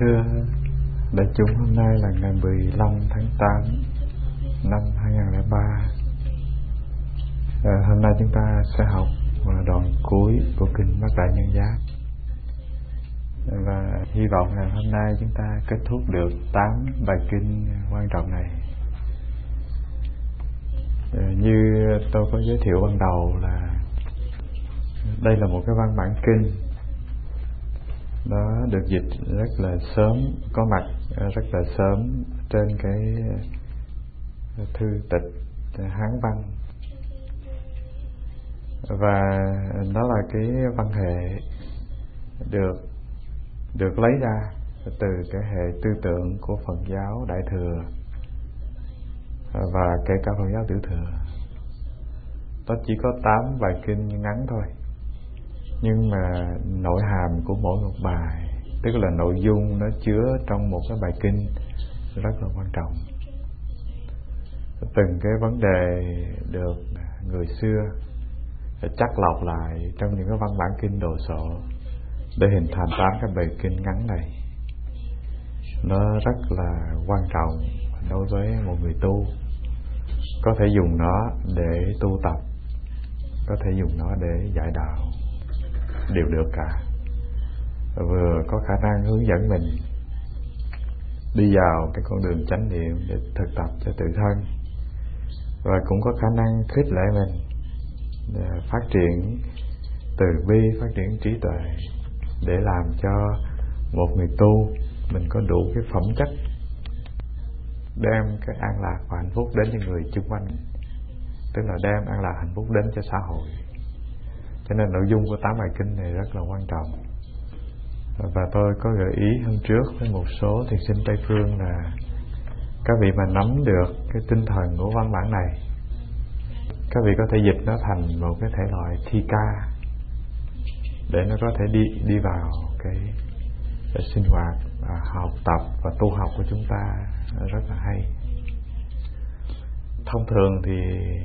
Thưa đại chúng, hôm nay là ngày 15 tháng 8 năm 2003. Hôm nay chúng ta sẽ học đoạn cuối của Kinh Bát Đại Nhân Giác. Và hy vọng là hôm nay chúng ta kết thúc được 8 bài kinh quan trọng này. Như tôi có giới thiệu ban đầu là đây là một cái văn bản kinh. Nó được dịch rất là sớm, có mặt rất là sớm trên cái thư tịch Hán văn. Và nó là cái văn hệ được lấy ra từ cái hệ tư tưởng của Phật giáo Đại Thừa và kể cả Phật giáo Tiểu Thừa. Nó chỉ có 8 bài kinh ngắn thôi, nhưng mà nội hàm của mỗi một bài, tức là nội dung nó chứa trong một cái bài kinh rất là quan trọng. Từng cái vấn đề được người xưa chắc lọc lại trong những cái văn bản kinh đồ sộ để hình thành 8 cái bài kinh ngắn này. Nó rất là quan trọng đối với một người tu. Có thể dùng nó để tu tập, có thể dùng nó để giải đạo, đều được cả. Vừa có khả năng hướng dẫn mình đi vào cái con đường chánh niệm để thực tập cho tự thân, và cũng có khả năng khích lệ mình để phát triển từ bi, phát triển trí tuệ, để làm cho một người tu mình có đủ cái phẩm chất đem cái an lạc và hạnh phúc đến cho người xung quanh, tức là đem an lạc hạnh phúc đến cho xã hội. Cho nên nội dung của 8 bài kinh này rất là quan trọng. Và tôi có gợi ý hôm trước với một số thiền sinh Tây Phương là các vị mà nắm được cái tinh thần của văn bản này, các vị có thể dịch nó thành một cái thể loại thi ca để nó có thể đi vào cái sinh hoạt, học tập và tu học của chúng ta rất là hay. Thông thường thì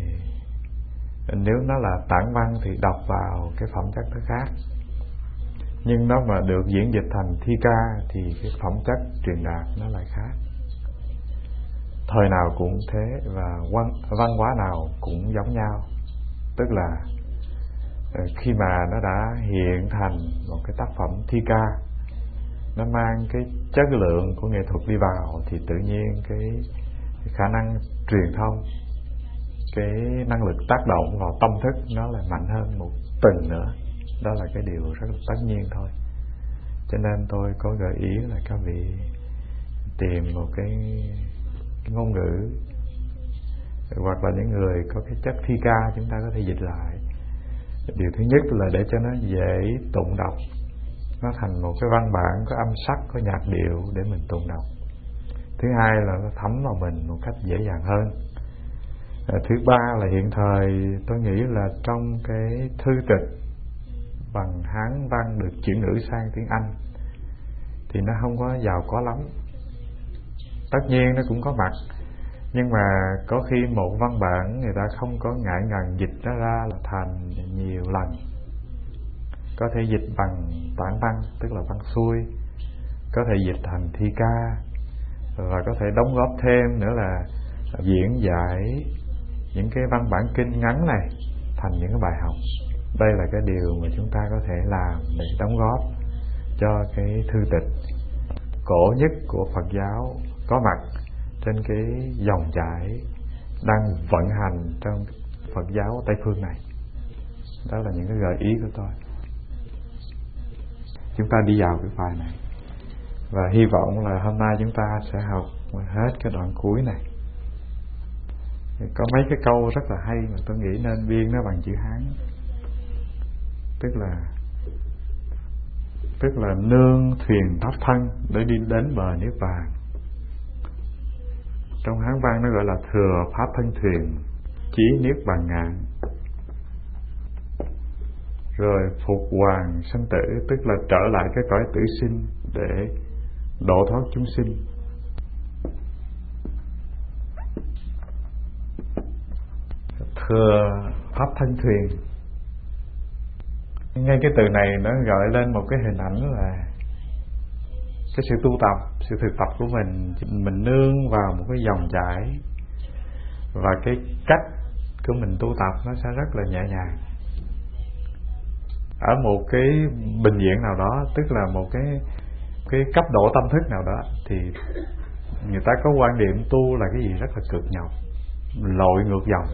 nếu nó là tản văn thì đọc vào cái phẩm chất nó khác, nhưng nó mà được diễn dịch thành thi ca thì cái phẩm chất truyền đạt nó lại khác. Thời nào cũng thế, và văn hóa nào cũng giống nhau. Tức là khi mà nó đã hiện thành một cái tác phẩm thi ca, nó mang cái chất lượng của nghệ thuật đi vào, thì tự nhiên cái khả năng truyền thông, cái năng lực tác động vào tâm thức nó lại mạnh hơn một tầng nữa. Đó là cái điều rất là tất nhiên thôi. Cho nên tôi có gợi ý là các vị tìm một cái ngôn ngữ, hoặc là những người có cái chất thi ca, chúng ta có thể dịch lại. Điều thứ nhất là để cho nó dễ tụng đọc, nó thành một cái văn bản có âm sắc, có nhạc điệu để mình tụng đọc. Thứ hai là nó thấm vào mình một cách dễ dàng hơn. Thứ ba là hiện thời tôi nghĩ là trong cái thư tịch bằng Hán văn được chuyển ngữ sang tiếng Anh thì nó không có giàu có lắm. Tất nhiên nó cũng có mặt, nhưng mà có khi một văn bản người ta không có ngại ngần dịch nó ra là thành nhiều lần. Có thể dịch bằng tản văn, tức là văn xuôi, có thể dịch thành thi ca, và có thể đóng góp thêm nữa là diễn giải những cái văn bản kinh ngắn này thành những cái bài học. Đây là cái điều mà chúng ta có thể làm để đóng góp cho cái thư tịch cổ nhất của Phật giáo có mặt trên cái dòng chảy đang vận hành trong Phật giáo Tây Phương này. Đó là những cái gợi ý của tôi. Chúng ta đi vào cái bài này, và hy vọng là hôm nay chúng ta sẽ học hết cái đoạn cuối này. Có mấy cái câu rất là hay mà tôi nghĩ nên biên nó bằng chữ Hán. Tức là nương thuyền pháp thân để đi đến bờ niết bàn. Trong Hán văn nó gọi là thừa pháp thân thuyền, chí niết bàn ngạn. Rồi phục hoàng sanh tử, tức là trở lại cái cõi tử sinh để độ thoát chúng sinh. Thừa pháp thân thuyền, ngay cái từ này nó gợi lên một cái hình ảnh là cái sự tu tập, sự thực tập của mình nương vào một cái dòng chảy, và cái cách của mình tu tập nó sẽ rất là nhẹ nhàng. Ở một cái bình diện nào đó, tức là một cái cấp độ tâm thức nào đó, thì người ta có quan điểm tu là cái gì rất là cực nhọc, lội ngược dòng.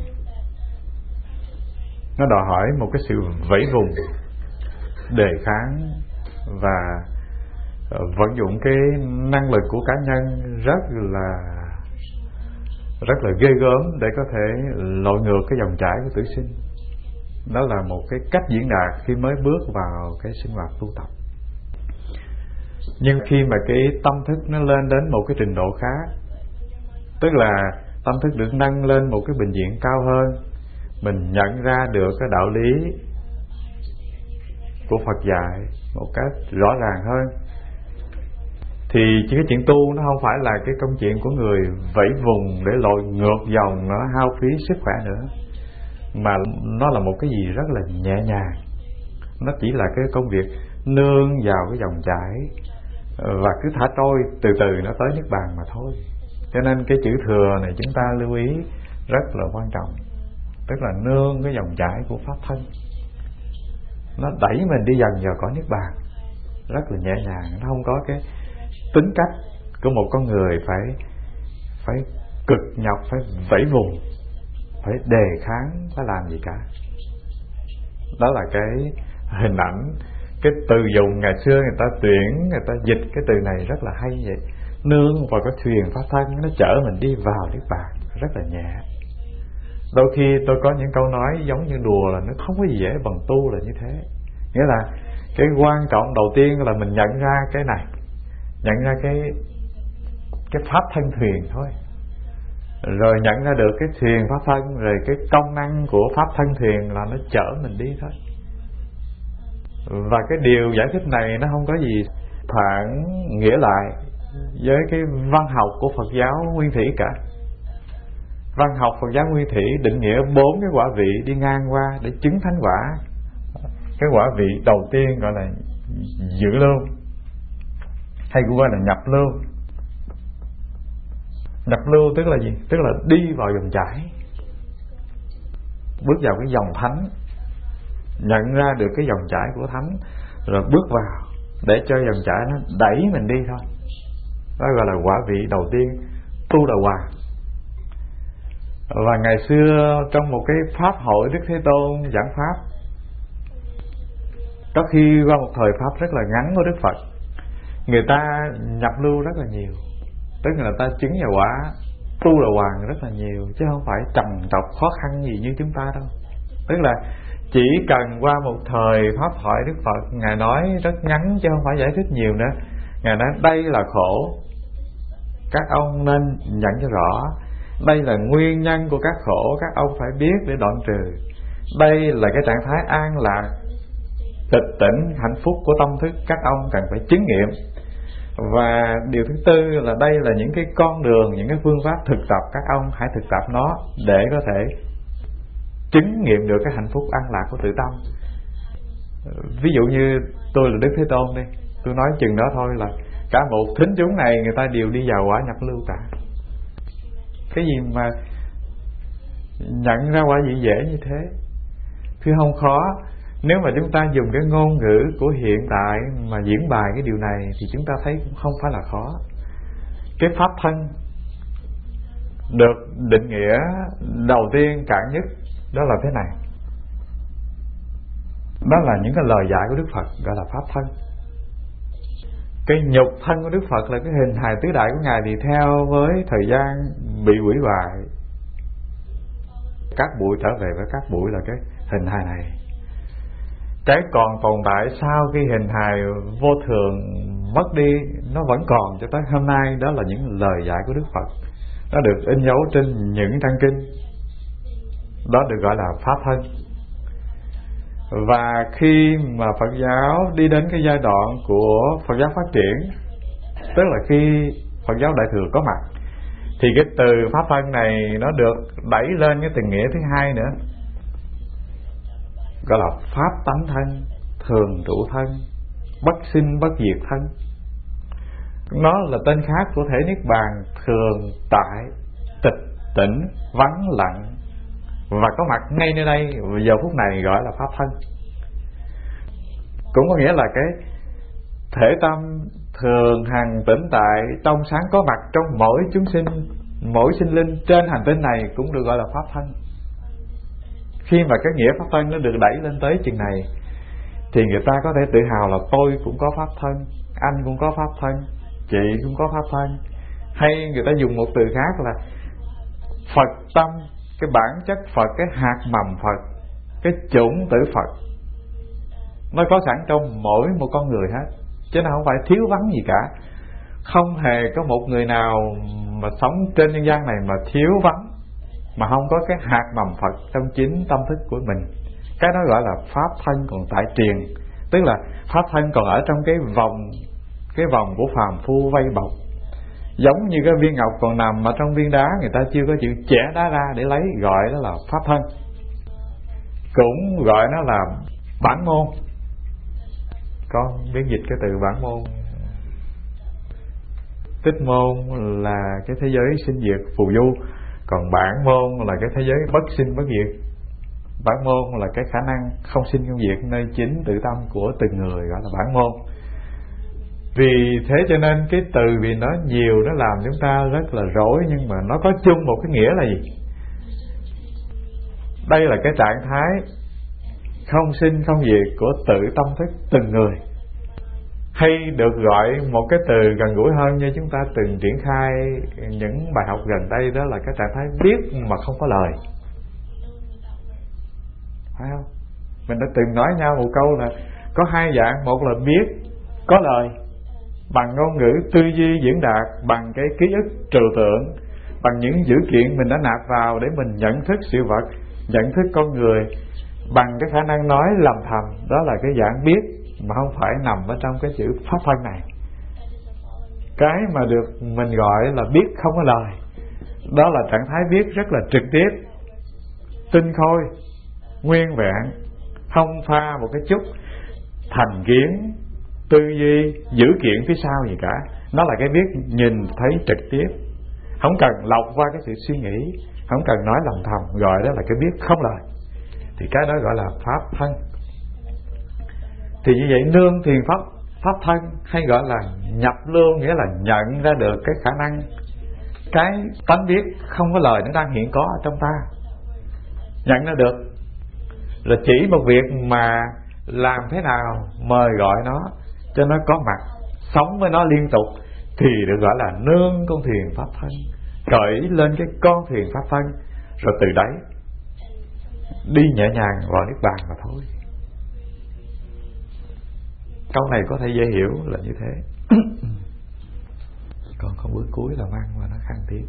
Nó đòi hỏi một cái sự vẫy vùng, đề kháng và vận dụng cái năng lực của cá nhân rất là ghê gớm để có thể lội ngược cái dòng chảy của tử sinh. Đó là một cái cách diễn đạt khi mới bước vào cái sinh hoạt tu tập. Nhưng khi mà cái tâm thức nó lên đến một cái trình độ khác, tức là tâm thức được nâng lên một cái bình diện cao hơn, mình nhận ra được cái đạo lý của Phật dạy một cách rõ ràng hơn, thì chỉ cái chuyện tu nó không phải là cái công chuyện của người vẫy vùng để lội ngược dòng, nó hao phí sức khỏe nữa, mà nó là một cái gì rất là nhẹ nhàng. Nó chỉ là cái công việc nương vào cái dòng chảy và cứ thả trôi, từ từ nó tới Niết Bàn mà thôi. Cho nên cái chữ thừa này chúng ta lưu ý rất là quan trọng, tức là nương cái dòng chảy của pháp thân, nó đẩy mình đi dần vào cõi Niết Bàn rất là nhẹ nhàng. Nó không có cái tính cách của một con người phải cực nhọc, phải vẫy vùng, phải đề kháng, phải làm gì cả. Đó là cái hình ảnh, cái từ dùng ngày xưa người ta tuyển, người ta dịch cái từ này rất là hay vậy. Nương vào cái thuyền pháp thân, nó chở mình đi vào Niết Bàn rất là nhẹ. Đôi khi tôi có những câu nói giống như đùa là nó không có gì dễ bằng tu là như thế. Nghĩa là cái quan trọng đầu tiên là mình nhận ra cái này, nhận ra cái pháp thân thuyền thôi, rồi nhận ra được cái thuyền pháp thân, rồi cái công năng của pháp thân thuyền là nó chở mình đi thôi. Và cái điều giải thích này nó không có gì phản nghĩa lại với cái văn học của Phật giáo nguyên thủy cả. Văn học Phật giáo nguyên thủy định nghĩa 4 cái quả vị đi ngang qua để chứng thánh quả. Cái quả vị đầu tiên gọi là dự lưu, hay cũng gọi là nhập lưu. Nhập lưu tức là gì? Tức là đi vào dòng chảy, bước vào cái dòng thánh, nhận ra được cái dòng chảy của thánh, rồi bước vào để cho dòng chảy nó đẩy mình đi thôi. Đó gọi là quả vị đầu tiên, tu đà hoàng. Và ngày xưa trong một cái pháp hội Đức Thế Tôn giảng pháp, có khi qua một thời pháp rất là ngắn của Đức Phật, người ta nhập lưu rất là nhiều, tức là người ta chứng vào quả tu đà hoàng rất là nhiều, chứ không phải trầm trọng khó khăn gì như chúng ta đâu. Tức là chỉ cần qua một thời pháp hội Đức Phật, Ngài nói rất ngắn chứ không phải giải thích nhiều nữa. Ngài nói đây là khổ, các ông nên nhận cho rõ. Đây là nguyên nhân của các khổ, các ông phải biết để đoạn trừ. Đây là cái trạng thái an lạc, tịch tỉnh, hạnh phúc của tâm thức, các ông cần phải chứng nghiệm. Và điều thứ tư là đây là những cái con đường, những cái phương pháp thực tập, các ông hãy thực tập nó để có thể chứng nghiệm được cái hạnh phúc an lạc của tự tâm. Ví dụ như tôi là Đức Thế Tôn đi, tôi nói chừng đó thôi là cả một thính chúng này người ta đều đi vào quả nhập lưu cả. Cái gì mà nhận ra quả gì dễ như thế? Chứ không khó. Nếu mà chúng ta dùng cái ngôn ngữ của hiện tại mà diễn bài cái điều này thì chúng ta thấy cũng không phải là khó. Cái pháp thân được định nghĩa đầu tiên cạn nhất đó là thế này. Đó là những cái lời dạy của Đức Phật gọi là pháp thân. Cái nhục thân của Đức Phật là cái hình hài tứ đại của Ngài, thì theo với thời gian bị hủy hoại, các bụi trở về với các bụi là cái hình hài này. Cái còn tồn tại sau khi hình hài vô thường mất đi, nó vẫn còn cho tới hôm nay, đó là những lời dạy của Đức Phật. Nó được in dấu trên những trang kinh, đó được gọi là pháp thân. Và khi mà Phật giáo đi đến cái giai đoạn của Phật giáo phát triển, tức là khi Phật giáo Đại Thừa có mặt, thì cái từ pháp thân này nó được đẩy lên cái tình nghĩa thứ hai nữa, gọi là pháp tánh thân, thường trụ thân, bất sinh bất diệt thân. Nó là tên khác của thể niết bàn thường tại, tịch tỉnh, vắng lặng và có mặt ngay nơi đây giờ phút này, gọi là pháp thân. Cũng có nghĩa là cái thể tâm thường hằng tĩnh tại trong sáng có mặt trong mỗi chúng sinh, mỗi sinh linh trên hành tinh này cũng được gọi là pháp thân. Khi mà cái nghĩa pháp thân nó được đẩy lên tới chừng này thì người ta có thể tự hào là tôi cũng có pháp thân, anh cũng có pháp thân, chị cũng có pháp thân. Hay người ta dùng một từ khác là Phật tâm, cái bản chất Phật, cái hạt mầm Phật, cái chủng tử Phật, nó có sẵn trong mỗi một con người hết, chứ nó không phải thiếu vắng gì cả. Không hề có một người nào mà sống trên nhân gian này mà thiếu vắng, mà không có cái hạt mầm Phật trong chính tâm thức của mình. Cái đó gọi là pháp thân còn tại truyền, tức là pháp thân còn ở trong cái vòng của phàm phu vây bọc. Giống như cái viên ngọc còn nằm ở trong viên đá, người ta chưa có chịu chẻ đá ra để lấy, gọi đó là pháp thân. Cũng gọi nó là bản môn. Con biến dịch cái từ bản môn. Tích môn là cái thế giới sinh diệt phù du, còn bản môn là cái thế giới bất sinh bất diệt. Bản môn là cái khả năng không sinh không diệt nơi chính tự tâm của từng người, gọi là bản môn. Vì thế cho nên cái từ vì nó nhiều, nó làm chúng ta rất là rối, nhưng mà nó có chung một cái nghĩa là gì? Đây là cái trạng thái không sinh không diệt của tự tâm thức từng người. Hay được gọi một cái từ gần gũi hơn như chúng ta từng triển khai những bài học gần đây, đó là cái trạng thái biết mà không có lời. Phải không? Mình đã từng nói nhau một câu là có hai dạng, một là biết có lời bằng ngôn ngữ tư duy diễn đạt, bằng cái ký ức trừu tượng, bằng những dữ kiện mình đã nạp vào để mình nhận thức sự vật, nhận thức con người, bằng cái khả năng nói lầm thầm. Đó là cái dạng biết mà không phải nằm ở trong cái chữ pháp thân này. Cái mà được mình gọi là biết không có lời, đó là trạng thái biết rất là trực tiếp, tinh khôi, nguyên vẹn, không pha một cái chút thành kiến, tư duy, dữ kiện phía sau gì cả. Nó là cái biết nhìn thấy trực tiếp, không cần lọc qua cái sự suy nghĩ, không cần nói lòng thầm, gọi đó là cái biết không lời. Thì cái đó gọi là pháp thân. Thì như vậy nương thiền pháp thân, hay gọi là nhập lưu, nghĩa là nhận ra được cái khả năng, cái tánh biết không có lời nó đang hiện có ở trong ta. Nhận ra được là chỉ một việc mà làm thế nào mời gọi nó cho nó có mặt, sống với nó liên tục, thì được gọi là nương con thuyền pháp thân, cởi lên cái con thuyền pháp thân, rồi từ đấy đi nhẹ nhàng vào niết bàn mà thôi. Câu này có thể dễ hiểu là như thế. Còn có bước cuối là mang mà nó khăn tiếng.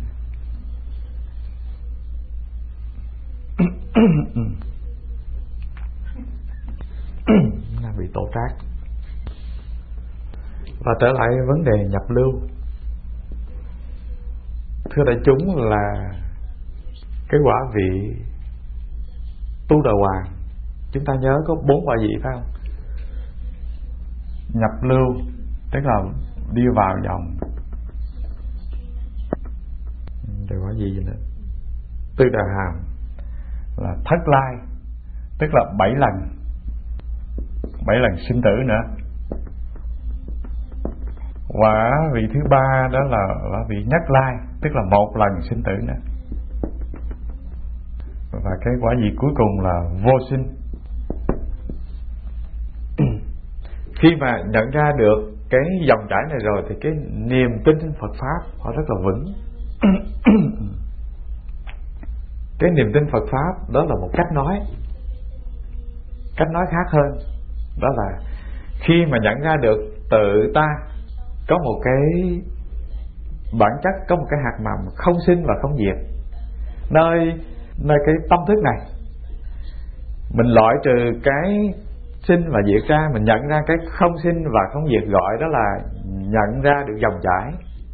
Nó bị tổ trác. Và trở lại vấn đề nhập lưu, thưa đại chúng, là cái quả vị tu đà hoàng, chúng ta nhớ có 4 quả vị phải không? Nhập lưu tức là đi vào dòng. Rồi quả gì nữa? Tư đà hàm là thất lai, tức là 7 lần sinh tử nữa. Quả vị thứ 3 đó là quả vị nhất lai, tức là 1 lần sinh tử nữa. Và cái quả vị cuối cùng là vô sinh. Khi mà nhận ra được cái dòng chảy này rồi thì cái niềm tin trên Phật Pháp họ rất là vững. Cái niềm tin Phật Pháp đó là một cách nói khác hơn, đó là khi mà nhận ra được tự ta có một cái bản chất, có một cái hạt mầm không sinh và không diệt nơi cái tâm thức này, mình loại trừ cái sinh và diệt ra, mình nhận ra cái không sinh và không diệt, gọi đó là nhận ra được dòng chảy,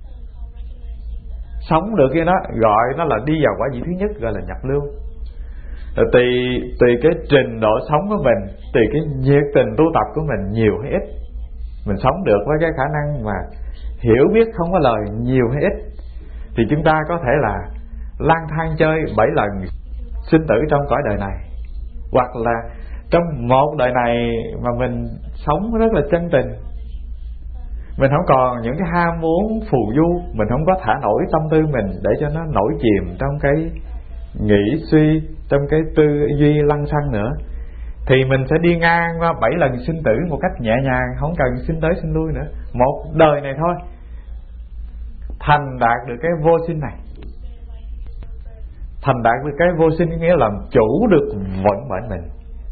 sống được cái đó, gọi nó là đi vào quả vị thứ nhất, gọi là nhập lưu. Rồi tùy cái trình độ sống của mình, tùy cái nhiệt tình tu tập của mình nhiều hay ít, mình sống được với cái khả năng mà hiểu biết không có lời nhiều hay ít, thì chúng ta có thể là lang thang chơi 7 lần sinh tử trong cõi đời này. Hoặc là trong một đời này mà mình sống rất là chân tình, mình không còn những cái ham muốn phù du, mình không có thả nổi tâm tư mình để cho nó nổi chìm trong cái nghĩ suy, trong cái tư duy lăng xăng nữa, thì mình sẽ đi ngang qua 7 lần sinh tử một cách nhẹ nhàng, không cần sinh tới sinh lui nữa. Một đời này thôi thành đạt được cái vô sinh này. Thành đạt được cái vô sinh nghĩa là làm chủ được vận mệnh mình.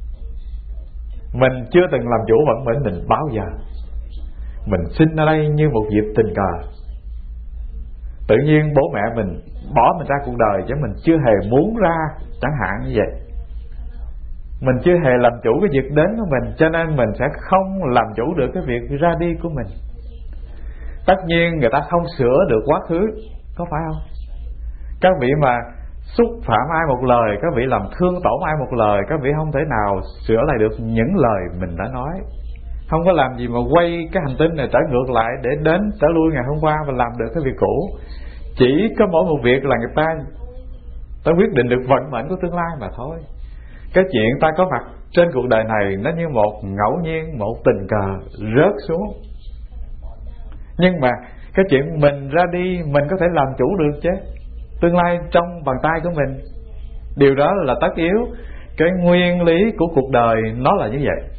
Mình chưa từng làm chủ vận mệnh mình bao giờ. Mình sinh ở đây như một dịp tình cờ. Tự nhiên bố mẹ mình bỏ mình ra cuộc đời, chứ mình chưa hề muốn ra, chẳng hạn như vậy. Mình chưa hề làm chủ cái việc đến của mình, cho nên mình sẽ không làm chủ được cái việc ra đi của mình. Tất nhiên người ta không sửa được quá khứ, có phải không? Các vị mà xúc phạm ai một lời, các vị làm thương tổn ai một lời, các vị không thể nào sửa lại được những lời mình đã nói. Không có làm gì mà quay cái hành tinh này trở ngược lại để đến trở lui ngày hôm qua và làm được cái việc cũ. Chỉ có mỗi một việc là người ta quyết định được vận mệnh của tương lai mà thôi. Cái chuyện ta có mặt trên cuộc đời này nó như một ngẫu nhiên, một tình cờ rớt xuống. Nhưng mà cái chuyện mình ra đi mình có thể làm chủ được chứ. Tương lai trong bàn tay của mình. Điều đó là tất yếu. Cái nguyên lý của cuộc đời nó là như vậy.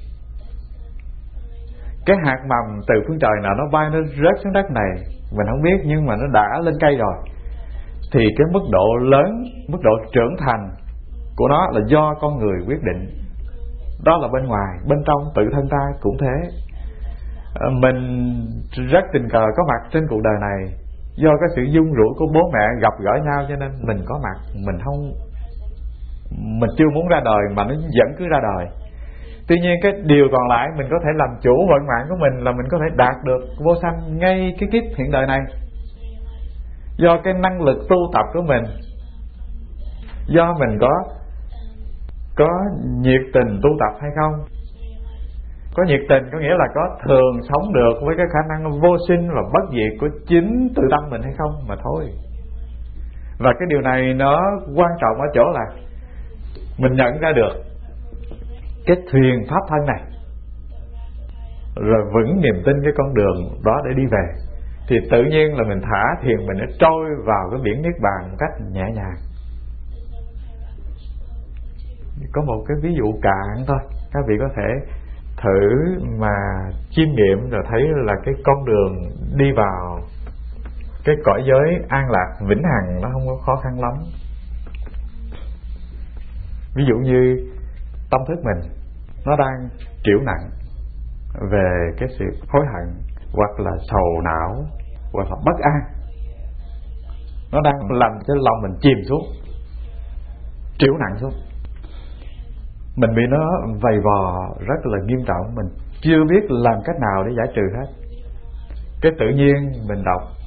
Cái hạt mầm từ phương trời nào nó bay, nó rớt xuống đất này mình không biết, nhưng mà nó đã lên cây rồi, thì cái mức độ lớn, mức độ trưởng thành của nó là do con người quyết định. Đó là bên ngoài. Bên trong tự thân ta cũng thế. Mình rất tình cờ có mặt trên cuộc đời này, do cái sự dung rủi của bố mẹ gặp gỡ nhau, cho nên mình có mặt. Mình chưa muốn ra đời mà nó vẫn cứ ra đời. Tuy nhiên cái điều còn lại mình có thể làm chủ vận mạng của mình, là mình có thể đạt được vô sanh ngay cái kiếp hiện đời này, do cái năng lực tu tập của mình, do mình có nhiệt tình tu tập hay không. Có nhiệt tình có nghĩa là có thường sống được với cái khả năng vô sinh và bất diệt của chính tự tâm mình hay không mà thôi. Và cái điều này nó quan trọng ở chỗ là mình nhận ra được cái thuyền pháp thân này, rồi vững niềm tin cái con đường đó để đi về, thì tự nhiên là mình thả thuyền mình nó trôi vào cái biển niết bàn một cách nhẹ nhàng. Có một cái ví dụ cạn thôi, các vị có thể thử mà chiêm nghiệm rồi thấy là cái con đường đi vào cái cõi giới an lạc vĩnh hằng nó không có khó khăn lắm. Ví dụ như tâm thức mình nó đang trĩu nặng về cái sự hối hận, hoặc là sầu não, hoặc là bất an, nó đang làm cho lòng mình chìm xuống, trĩu nặng xuống. Mình bị nó vầy vò rất là nghiêm trọng, mình chưa biết làm cách nào để giải trừ hết. Cái tự nhiên mình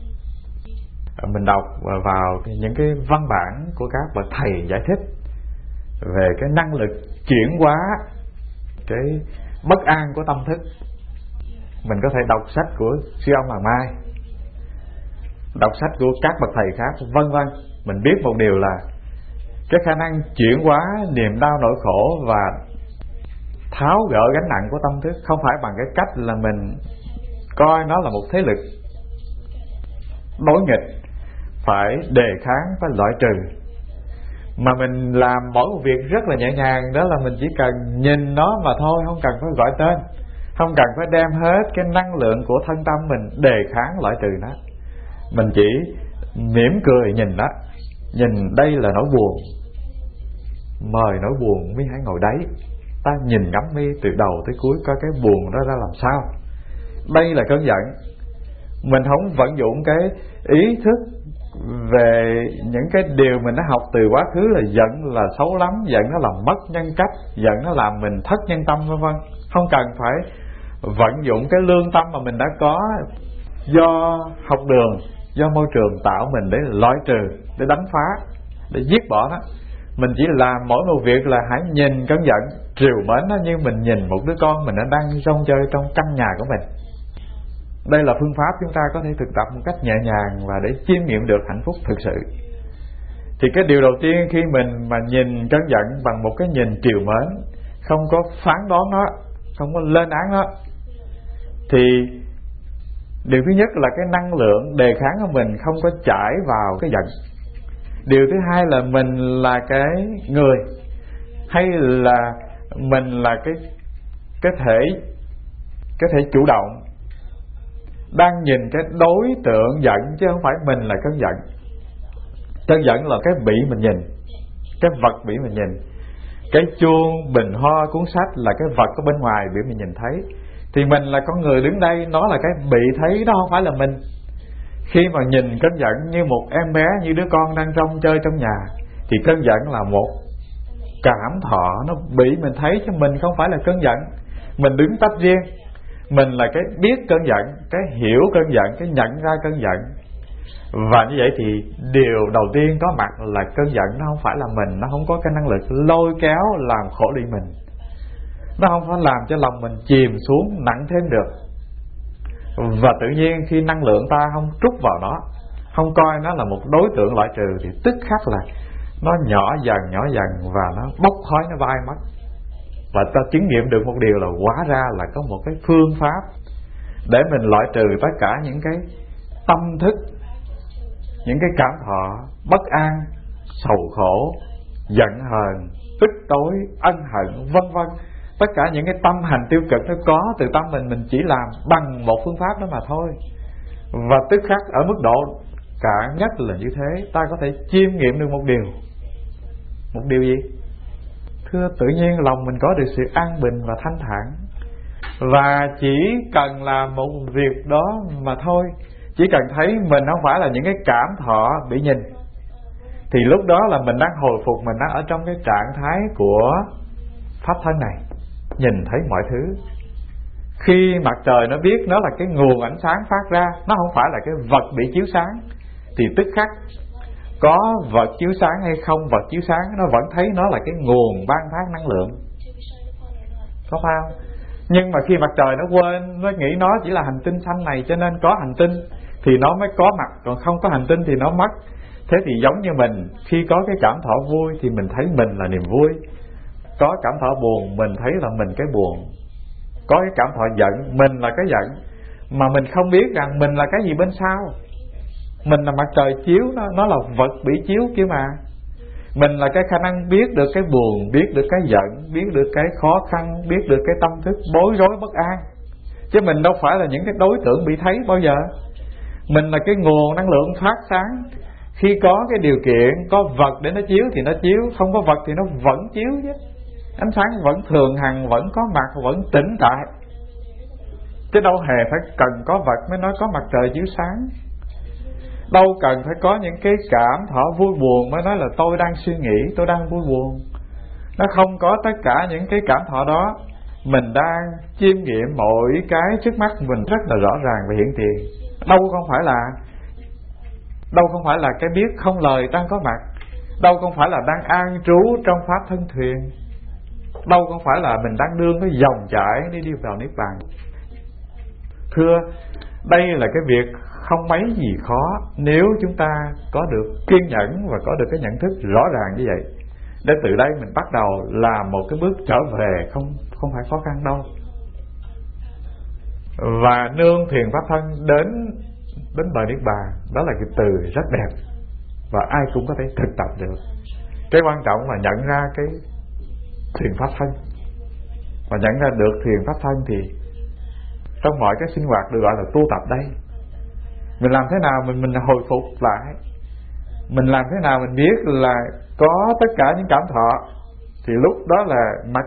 đọc vào những cái văn bản của các bậc thầy giải thích về cái năng lực chuyển hóa cái bất an của tâm thức. Mình có thể đọc sách của sư ông Hoàng Mai, đọc sách của các bậc thầy khác, vân vân. Mình biết một điều là cái khả năng chuyển hóa niềm đau nỗi khổ và tháo gỡ gánh nặng của tâm thức không phải bằng cái cách là mình coi nó là một thế lực đối nghịch, phải đề kháng, phải loại trừ. Mà mình làm mỗi một việc rất là nhẹ nhàng, đó là mình chỉ cần nhìn nó mà thôi, không cần phải gọi tên, không cần phải đem hết cái năng lượng của thân tâm mình đề kháng loại trừ nó. Mình chỉ mỉm cười nhìn nó, nhìn đây là nỗi buồn, mời nỗi buồn mi hãy ngồi đấy, ta nhìn ngắm mi từ đầu tới cuối coi cái buồn đó ra làm sao. Đây là cơn giận. Mình không vận dụng cái ý thức về những cái điều mình đã học từ quá khứ là giận là xấu lắm, giận nó làm mất nhân cách, giận nó làm mình thất nhân tâm, vân vân. Không cần phải vận dụng cái lương tâm mà mình đã có do học đường, do môi trường tạo mình để loại trừ, để đánh phá, để giết bỏ nó. Mình chỉ làm mỗi một việc là hãy nhìn cơn giận, trìu mến nó như mình nhìn một đứa con mình nó đang rong chơi trong căn nhà của mình. Đây là phương pháp chúng ta có thể thực tập một cách nhẹ nhàng và để chiêm nghiệm được hạnh phúc thực sự. Thì cái điều đầu tiên khi mình mà nhìn cơn giận bằng một cái nhìn trìu mến, không có phán đoán nó, không có lên án nó, thì điều thứ nhất là cái năng lượng đề kháng của mình không có chảy vào cái giận. Điều thứ hai là mình là cái người, hay là mình là cái thể chủ động đang nhìn cái đối tượng giận, chứ không phải mình là cơn giận. Cơn giận là cái bị mình nhìn, cái vật bị mình nhìn. Cái chuông, bình hoa, cuốn sách là cái vật ở bên ngoài bị mình nhìn thấy. Thì mình là con người đứng đây, nó là cái bị thấy, đó không phải là mình. Khi mà nhìn cơn giận như một em bé, như đứa con đang rong chơi trong nhà, thì cơn giận là một cảm thọ, nó bị mình thấy, chứ mình không phải là cơn giận. Mình đứng tách riêng. Mình là cái biết cơn giận, cái hiểu cơn giận, cái nhận ra cơn giận. Và như vậy thì điều đầu tiên có mặt là cơn giận nó không phải là mình. Nó không có cái năng lực lôi kéo làm khổ đi mình. Nó không phải làm cho lòng mình chìm xuống nặng thêm được. Và tự nhiên khi năng lượng ta không trút vào nó, không coi nó là một đối tượng loại trừ, thì tức khắc là nó nhỏ dần và nó bốc khói, nó bay mất. Và ta chứng nghiệm được một điều là hóa ra là có một cái phương pháp để mình loại trừ tất cả những cái tâm thức, những cái cảm thọ bất an, sầu khổ, giận hờn, tức tối, ân hận, vân vân. Tất cả những cái tâm hành tiêu cực nó có từ tâm mình chỉ làm bằng một phương pháp đó mà thôi. Và tức khắc ở mức độ cả nhất là như thế, ta có thể chiêm nghiệm được một điều. Một điều gì? Thưa, tự nhiên lòng mình có được sự an bình và thanh thản. Và chỉ cần làm một việc đó mà thôi, chỉ cần thấy mình không phải là những cái cảm thọ bị nhìn, thì lúc đó là mình đang hồi phục, mình đang ở trong cái trạng thái của pháp thân này, nhìn thấy mọi thứ. Khi mặt trời nó biết nó là cái nguồn ánh sáng phát ra, nó không phải là cái vật bị chiếu sáng, thì tức khắc có vật chiếu sáng hay không vật chiếu sáng, nó vẫn thấy nó là cái nguồn ban phát năng lượng. Có phải không? Nhưng mà khi mặt trời nó quên, nó nghĩ nó chỉ là hành tinh xanh này, cho nên có hành tinh thì nó mới có mặt, còn không có hành tinh thì nó mất. Thế thì giống như mình, khi có cái cảm thọ vui thì mình thấy mình là niềm vui, có cảm thọ buồn mình thấy là mình cái buồn, có cái cảm thọ giận mình là cái giận, mà mình không biết rằng mình là cái gì bên sau. Mình là mặt trời chiếu, nó là vật bị chiếu kia mà. Mình là cái khả năng biết được cái buồn, biết được cái giận, biết được cái khó khăn, biết được cái tâm thức bối rối bất an. Chứ mình đâu phải là những cái đối tượng bị thấy bao giờ. Mình là cái nguồn năng lượng phát sáng. Khi có cái điều kiện, có vật để nó chiếu thì nó chiếu, không có vật thì nó vẫn chiếu chứ. Ánh sáng vẫn thường hằng, vẫn có mặt, vẫn tĩnh tại. Chứ đâu hề phải cần có vật mới nói có mặt trời chiếu sáng. Đâu cần phải có những cái cảm thọ vui buồn mới nói là tôi đang suy nghĩ, tôi đang vui buồn. Nó không có tất cả những cái cảm thọ đó. Mình đang chiêm nghiệm mọi cái trước mắt mình rất là rõ ràng và hiển tiền. Đâu không phải là cái biết không lời đang có mặt. Đâu không phải là đang an trú trong pháp thân thuyền. Đâu không phải là mình đang đương cái dòng chảy đi vào niết bàn. Thưa, đây là cái việc không mấy gì khó nếu chúng ta có được kiên nhẫn và có được cái nhận thức rõ ràng như vậy. Để từ đây mình bắt đầu làm một cái bước trở về không phải khó khăn đâu. Và nương thiền pháp thân đến bờ niết bàn, đó là cái từ rất đẹp và ai cũng có thể thực tập được. Cái quan trọng là nhận ra cái thiền pháp thân, và nhận ra được thiền pháp thân thì trong mọi cái sinh hoạt được gọi là tu tập đây. Mình làm thế nào mình hồi phục lại, mình làm thế nào mình biết là có tất cả những cảm thọ, thì lúc đó là mặt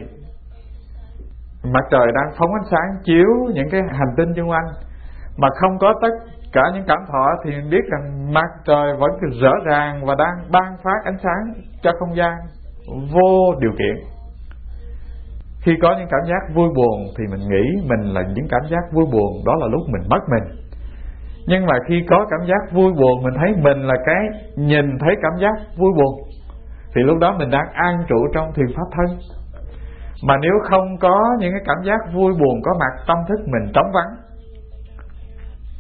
trời đang phóng ánh sáng chiếu những cái hành tinh xung quanh, mà không có tất cả những cảm thọ thì mình biết rằng mặt trời vẫn rõ ràng và đang ban phát ánh sáng cho không gian vô điều kiện. Khi có những cảm giác vui buồn thì mình nghĩ mình là những cảm giác vui buồn, đó là lúc mình mất mình. Nhưng mà khi có cảm giác vui buồn, mình thấy mình là cái nhìn thấy cảm giác vui buồn, thì lúc đó mình đang an trụ trong thiền pháp thân. Mà nếu không có những cái cảm giác vui buồn có mặt, tâm thức mình trống vắng,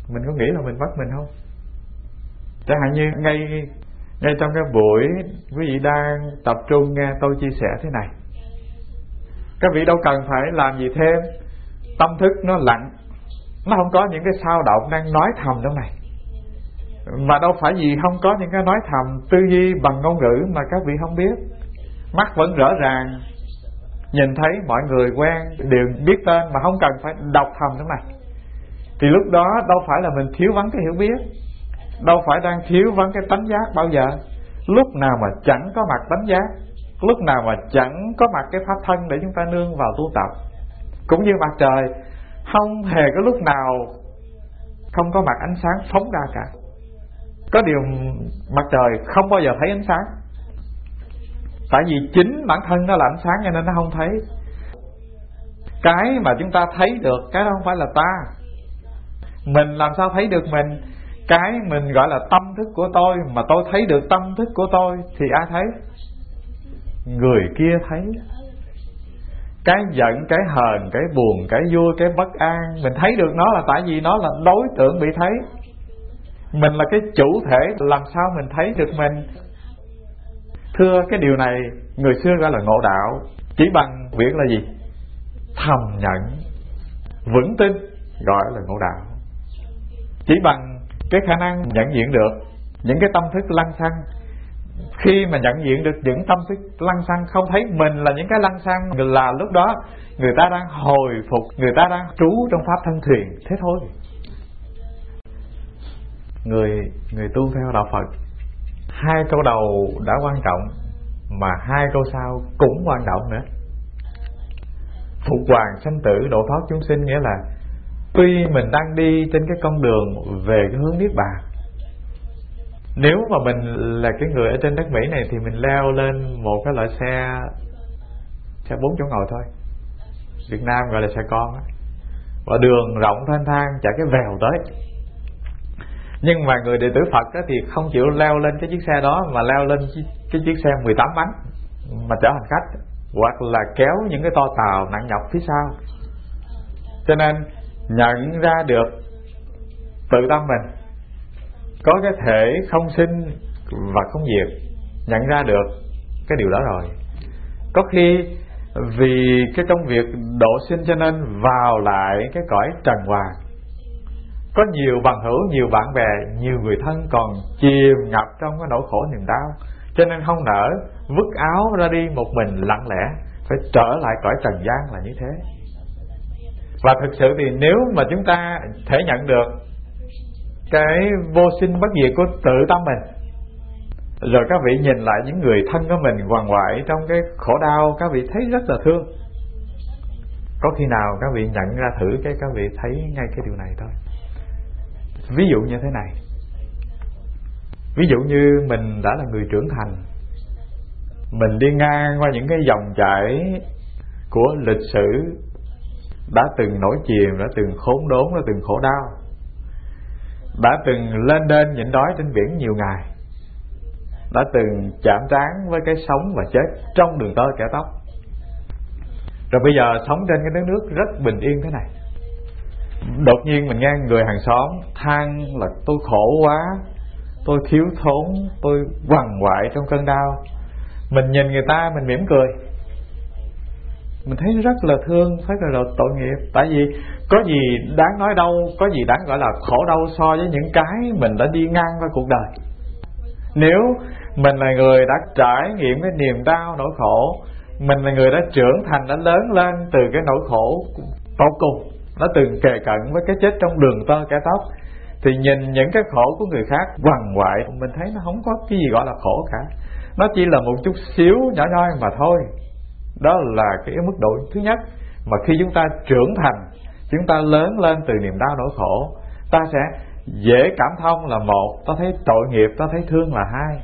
Mình có nghĩ là mình mất mình không? Chẳng hạn như ngay trong cái buổi quý vị đang tập trung nghe tôi chia sẻ thế này, các vị đâu cần phải làm gì thêm. Tâm thức nó lặng, nó không có những cái sao động đang nói thầm trong này. Mà đâu phải gì không có những cái nói thầm tư duy bằng ngôn ngữ mà các vị không biết. Mắt vẫn rõ ràng, nhìn thấy mọi người quen, đều biết tên mà không cần phải đọc thầm trong này. Thì lúc đó đâu phải là mình thiếu vắng cái hiểu biết, đâu phải đang thiếu vắng cái tánh giác bao giờ. Lúc nào mà chẳng có mặt tánh giác, lúc nào mà chẳng có mặt cái pháp thân để chúng ta nương vào tu tập. Cũng như mặt trời, không hề có lúc nào không có mặt ánh sáng phóng ra cả. Có điều mặt trời không bao giờ thấy ánh sáng, tại vì chính bản thân nó là ánh sáng cho nên nó không thấy. Cái mà chúng ta thấy được, cái đó không phải là ta. Mình làm sao thấy được mình? Cái mình gọi là tâm thức của tôi, mà tôi thấy được tâm thức của tôi thì ai thấy? Người kia thấy. Cái giận, cái hờn, cái buồn, cái vui, cái bất an, mình thấy được nó là tại vì nó là đối tượng bị thấy. Mình là cái chủ thể, làm sao mình thấy được mình? Thưa, cái điều này người xưa gọi là ngộ đạo. Chỉ bằng việc là gì? Thầm nhận, vững tin, gọi là ngộ đạo. Chỉ bằng cái khả năng nhận diện được những cái tâm thức lăng xăng. Khi mà nhận diện được những tâm thức lăng xăng, không thấy mình là những cái lăng xăng, là lúc đó người ta đang hồi phục, người ta đang trú trong pháp thân thuyền. Thế thôi. Người tu theo đạo Phật, 2 câu đầu đã quan trọng, mà 2 câu sau cũng quan trọng nữa. Phục hoàng sanh tử, độ thoát chúng sinh, nghĩa là tuy mình đang đi trên cái con đường về cái hướng Niết Bàn, nếu mà mình là cái người ở trên đất Mỹ này thì mình leo lên một cái loại xe 4 chỗ ngồi thôi, Việt Nam gọi là xe con á, và đường rộng thênh thang chạy cái vèo tới. Nhưng mà người đệ tử Phật á thì không chịu leo lên cái chiếc xe đó, mà leo lên cái chiếc xe 18 bánh mà chở hành khách, hoặc là kéo những cái toa tàu nặng nhọc phía sau. Cho nên nhận ra được tự tâm mình có cái thể không sinh và không diệt, nhận ra được cái điều đó rồi. Có khi vì cái công việc độ sinh cho nên vào lại cái cõi trần hoàng, có nhiều bằng hữu, nhiều bạn bè, nhiều người thân còn chìm ngập trong cái nỗi khổ niềm đau, cho nên không nỡ vứt áo ra đi một mình lặng lẽ, phải trở lại cõi trần gian là như thế. Và thực sự thì nếu mà chúng ta thể nhận được cái vô sinh bất diệt của tự tâm mình, rồi các vị nhìn lại những người thân của mình quằn quại trong cái khổ đau, các vị thấy rất là thương. Có khi nào các vị nhận ra thử cái các vị thấy ngay cái điều này thôi. Ví dụ như thế này, ví dụ như mình đã là người trưởng thành, mình đi ngang qua những cái dòng chảy của lịch sử, đã từng nổi chìm, đã từng khốn đốn, đã từng khổ đau, đã từng lên đên nhịn đói trên biển nhiều ngày, đã từng chạm trán với cái sống và chết trong đường tơ kẻ tóc, rồi bây giờ sống trên cái đất nước rất bình yên thế này. Đột nhiên mình nghe người hàng xóm than là tôi khổ quá, tôi thiếu thốn, tôi quằn quại trong cơn đau. Mình nhìn người ta mình mỉm cười, mình thấy rất là thương, rất là tội nghiệp. Tại vì có gì đáng nói đâu, có gì đáng gọi là khổ đâu so với những cái mình đã đi ngang qua cuộc đời. Nếu mình là người đã trải nghiệm cái niềm đau, nỗi khổ, mình là người đã trưởng thành, đã lớn lên từ cái nỗi khổ tột cùng, nó từng kề cận với cái chết trong đường tơ kẻ tóc, thì nhìn những cái khổ của người khác quằn quại, mình thấy nó không có cái gì gọi là khổ cả. Nó chỉ là một chút xíu nhỏ nhoi mà thôi. Đó là cái mức độ thứ nhất. Mà khi chúng ta trưởng thành, chúng ta lớn lên từ niềm đau nỗi khổ, ta sẽ dễ cảm thông là một, ta thấy tội nghiệp, ta thấy thương là hai.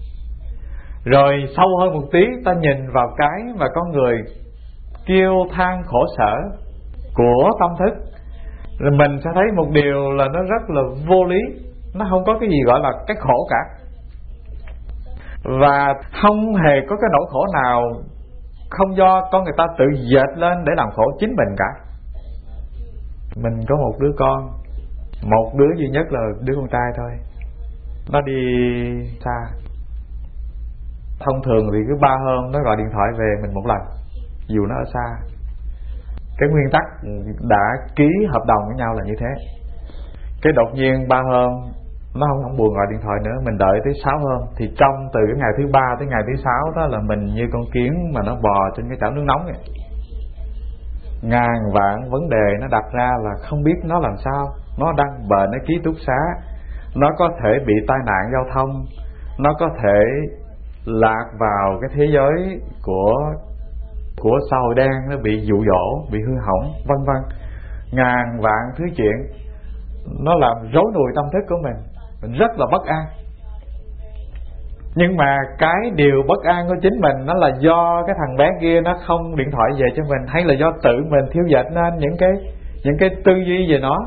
Rồi sâu hơn một tí, ta nhìn vào cái mà con người kêu than khổ sở của tâm thức, rồi mình sẽ thấy một điều là nó rất là vô lý. Nó không có cái gì gọi là cái khổ cả, và không hề có cái nỗi khổ nào không do con người ta tự dệt lên để làm khổ chính mình cả. Mình có một đứa con Một đứa duy nhất là đứa con trai thôi. Nó đi xa. Thông thường thì cứ 3 hôm nó gọi điện thoại về mình một lần, dù nó ở xa. Cái nguyên tắc đã ký hợp đồng với nhau là như thế. Cái đột nhiên 3 hôm nó không buồn gọi điện thoại nữa, mình đợi tới 6 hôm. Thì trong từ cái ngày thứ 3 tới ngày thứ 6 đó là mình như con kiến mà nó bò trên cái chảo nước nóng vậy. Ngàn vạn vấn đề nó đặt ra là không biết nó làm sao. Nó đang bệnh ở ký túc xá, nó có thể bị tai nạn giao thông, nó có thể lạc vào cái thế giới của xã hội đen, nó bị dụ dỗ, bị hư hỏng, vân vân. Ngàn vạn thứ chuyện nó làm rối nùi tâm thức của mình rất là bất an. Nhưng mà cái điều bất an của chính mình nó là do cái thằng bé kia nó không điện thoại về cho mình, hay là do tự mình thiếu dệt nên những cái tư duy về nó.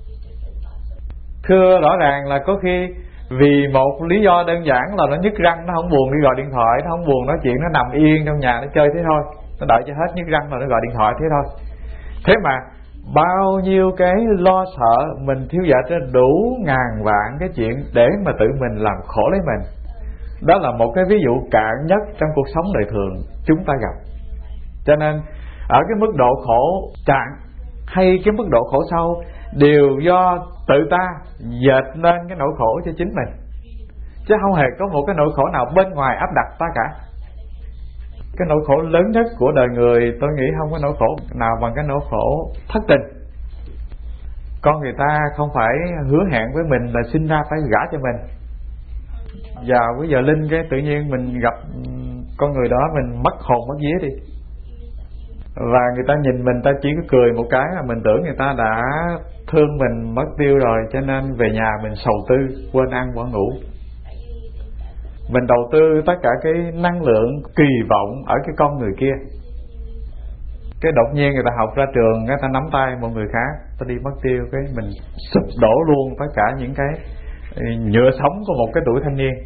Thưa rõ ràng là có khi vì một lý do đơn giản là nó nhức răng, nó không buồn đi gọi điện thoại, nó không buồn nói chuyện, nó nằm yên trong nhà nó chơi thế thôi, nó đợi cho hết nhức răng rồi nó gọi điện thoại thế thôi. Thế mà bao nhiêu cái lo sợ, mình thiếu dệt ra đủ ngàn vạn cái chuyện để mà tự mình làm khổ lấy mình. Đó là một cái ví dụ cạn nhất trong cuộc sống đời thường chúng ta gặp. Cho nên ở cái mức độ khổ cạn hay cái mức độ khổ sâu đều do tự ta dệt nên cái nỗi khổ cho chính mình, chứ không hề có một cái nỗi khổ nào bên ngoài áp đặt ta cả. Cái nỗi khổ lớn nhất của đời người tôi nghĩ không có nỗi khổ nào bằng cái nỗi khổ thất tình. Con người ta không phải hứa hẹn với mình là sinh ra phải gả cho mình, vào cái giờ linh cái tự nhiên mình gặp con người đó mình mất hồn mất vía đi, và người ta nhìn mình ta chỉ có cười một cái là mình tưởng người ta đã thương mình mất tiêu rồi, cho nên về nhà mình sầu tư, quên ăn bỏ ngủ. Mình đầu tư tất cả cái năng lượng kỳ vọng ở cái con người kia, cái đột nhiên người ta học ra trường, người ta nắm tay một người khác, ta đi mất tiêu, cái mình sụp đổ luôn tất cả những cái nhựa sống của một cái tuổi thanh niên.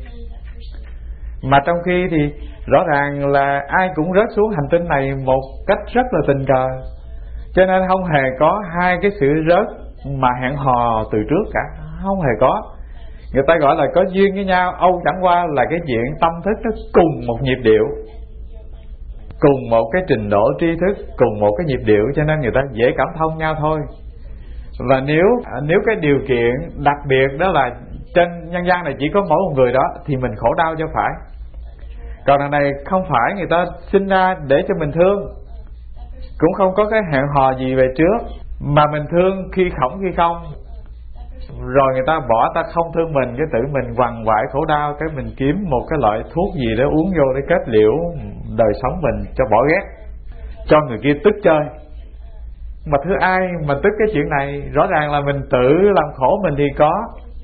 Mà trong khi thì rõ ràng là ai cũng rớt xuống hành tinh này một cách rất là tình cờ, cho nên không hề có hai cái sự rớt mà hẹn hò từ trước cả, không hề có. Người ta gọi là có duyên với nhau, âu chẳng qua là cái chuyện tâm thức nó cùng một nhịp điệu, cùng một cái trình độ tri thức, cùng một cái nhịp điệu, cho nên người ta dễ cảm thông nhau thôi. Và nếu cái điều kiện đặc biệt đó là trên nhân gian này chỉ có mỗi một người đó thì mình khổ đau cho phải. Còn đằng này không phải người ta sinh ra để cho mình thương, cũng không có cái hẹn hò gì về trước, mà mình thương khi khổng khi không, rồi người ta bỏ ta không thương mình, cái tự mình quằn quại khổ đau, cái mình kiếm một cái loại thuốc gì để uống vô để kết liễu đời sống mình cho bỏ ghét, cho người kia tức chơi. Mà thứ ai mà tức cái chuyện này, rõ ràng là mình tự làm khổ mình thì có.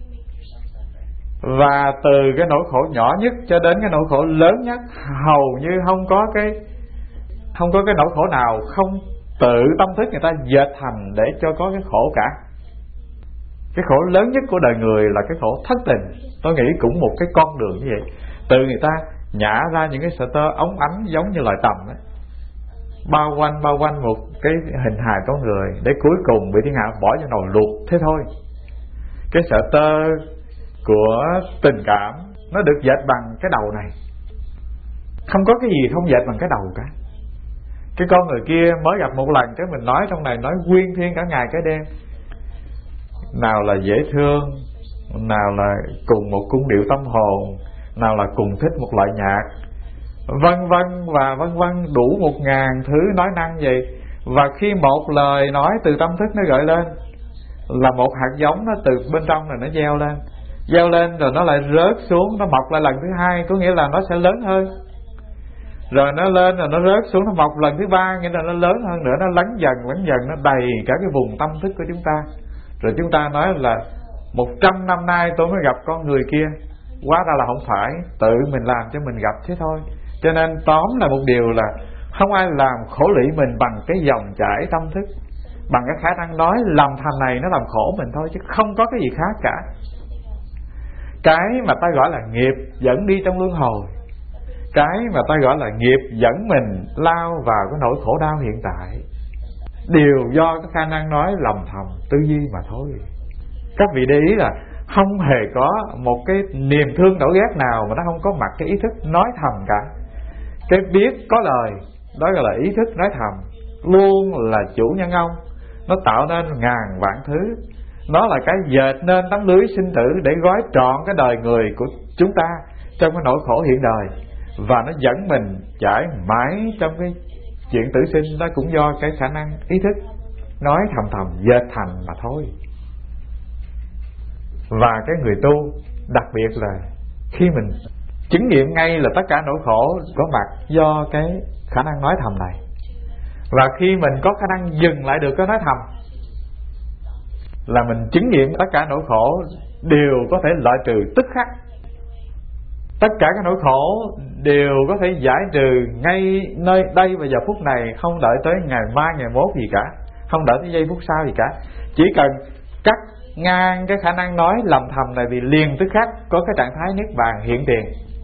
Và từ cái nỗi khổ nhỏ nhất cho đến cái nỗi khổ lớn nhất, hầu như không có cái nỗi khổ nào không tự tâm thức người ta dệt thành để cho có cái khổ cả. Cái khổ lớn nhất của đời người là cái khổ thất tình. Tôi nghĩ cũng một cái con đường như vậy. Từ người ta nhả ra những cái sợi tơ óng ánh giống như loài tầm ấy, bao quanh một cái hình hài con người, để cuối cùng bị thiên hạ bỏ vào nồi luộc thế thôi. Cái sợi tơ của tình cảm nó được dệt bằng cái đầu này, không có cái gì không dệt bằng cái đầu cả. Cái con người kia mới gặp một lần, cái mình nói trong này nói quyên thiên cả ngày cái đêm, nào là dễ thương, nào là cùng một cung điệu tâm hồn, nào là cùng thích một loại nhạc, vân vân và vân vân, đủ 1000 thứ nói năng vậy. Và khi một lời nói từ tâm thức nó gợi lên, là một hạt giống nó từ bên trong này nó gieo lên rồi nó lại rớt xuống, nó mọc lại lần thứ hai, có nghĩa là nó sẽ lớn hơn. Rồi nó lên rồi nó rớt xuống, nó mọc lần thứ ba, nghĩa là nó lớn hơn nữa, nó lấn dần, nó đầy cả cái vùng tâm thức của chúng ta. Rồi chúng ta nói là 100 năm nay tôi mới gặp con người kia, hóa ra là không phải, tự mình làm cho mình gặp thế thôi. Cho nên tóm là một điều là không ai làm khổ lụy mình bằng cái dòng chảy tâm thức, bằng cái khả năng nói làm thành này nó làm khổ mình thôi, chứ không có cái gì khác cả. Cái mà ta gọi là nghiệp dẫn đi trong luân hồi, cái mà ta gọi là nghiệp dẫn mình lao vào cái nỗi khổ đau hiện tại, đều do cái khả năng nói lầm thầm tư duy mà thôi. Các vị để ý là không hề có một cái niềm thương nổi ghét nào mà nó không có mặt cái ý thức nói thầm cả. Cái biết có lời, đó gọi là ý thức nói thầm, luôn là chủ nhân ông. Nó tạo nên ngàn vạn thứ. Nó là cái dệt nên tấm lưới sinh tử để gói trọn cái đời người của chúng ta trong cái nỗi khổ hiện đời. Và nó dẫn mình trải mãi trong cái chuyện tử sinh. Đó cũng do cái khả năng ý thức nói thầm thầm dệt thành mà thôi. Và cái người tu đặc biệt là khi mình chứng nghiệm ngay là tất cả nỗi khổ có mặt do cái khả năng nói thầm này. Và khi mình có khả năng dừng lại được cái nói thầm là mình chứng nghiệm tất cả nỗi khổ đều có thể loại trừ tức khắc. Tất cả các nỗi khổ đều có thể giải trừ ngay nơi đây và giờ phút này, không đợi tới ngày mai ngày mốt gì cả, không đợi tới giây phút sau gì cả. Chỉ cần cắt ngang cái khả năng nói lầm thầm này thì liền tức khắc có cái trạng thái niết bàn hiện tiền.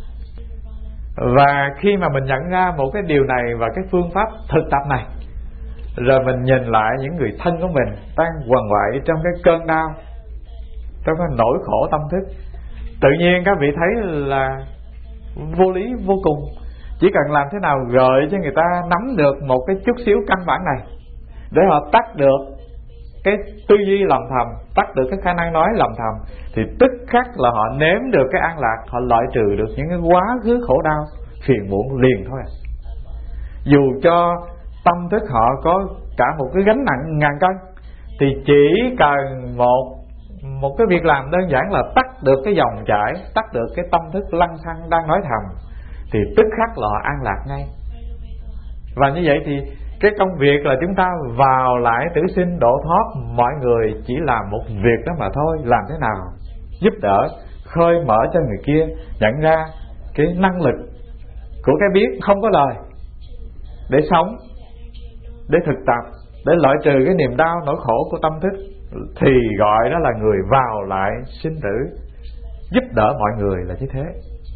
Và khi mà mình nhận ra một cái điều này và cái phương pháp thực tập này, rồi mình nhìn lại những người thân của mình đang quằn quại trong cái cơn đau, trong cái nỗi khổ tâm thức, tự nhiên các vị thấy là vô lý vô cùng. Chỉ cần làm thế nào gợi cho người ta nắm được một cái chút xíu căn bản này, để họ tắt được cái tư duy lầm thầm, tắt được cái khả năng nói lầm thầm, thì tức khắc là họ nếm được cái an lạc, họ loại trừ được những cái quá khứ khổ đau phiền muộn liền thôi. Dù cho tâm thức họ có cả một cái gánh nặng ngàn cân, thì chỉ cần một cái việc làm đơn giản là tắt được cái dòng chảy, tắt được cái tâm thức lăng xăng đang nói thầm, thì tức khắc là họ an lạc ngay. Và như vậy thì cái công việc là chúng ta vào lại tử sinh độ thoát, mọi người chỉ làm một việc đó mà thôi. Làm thế nào giúp đỡ, khơi mở cho người kia nhận ra cái năng lực của cái biết không có lời để sống, để thực tập, để loại trừ cái niềm đau nỗi khổ của tâm thức, thì gọi đó là người vào lại sinh tử, giúp đỡ mọi người là như thế.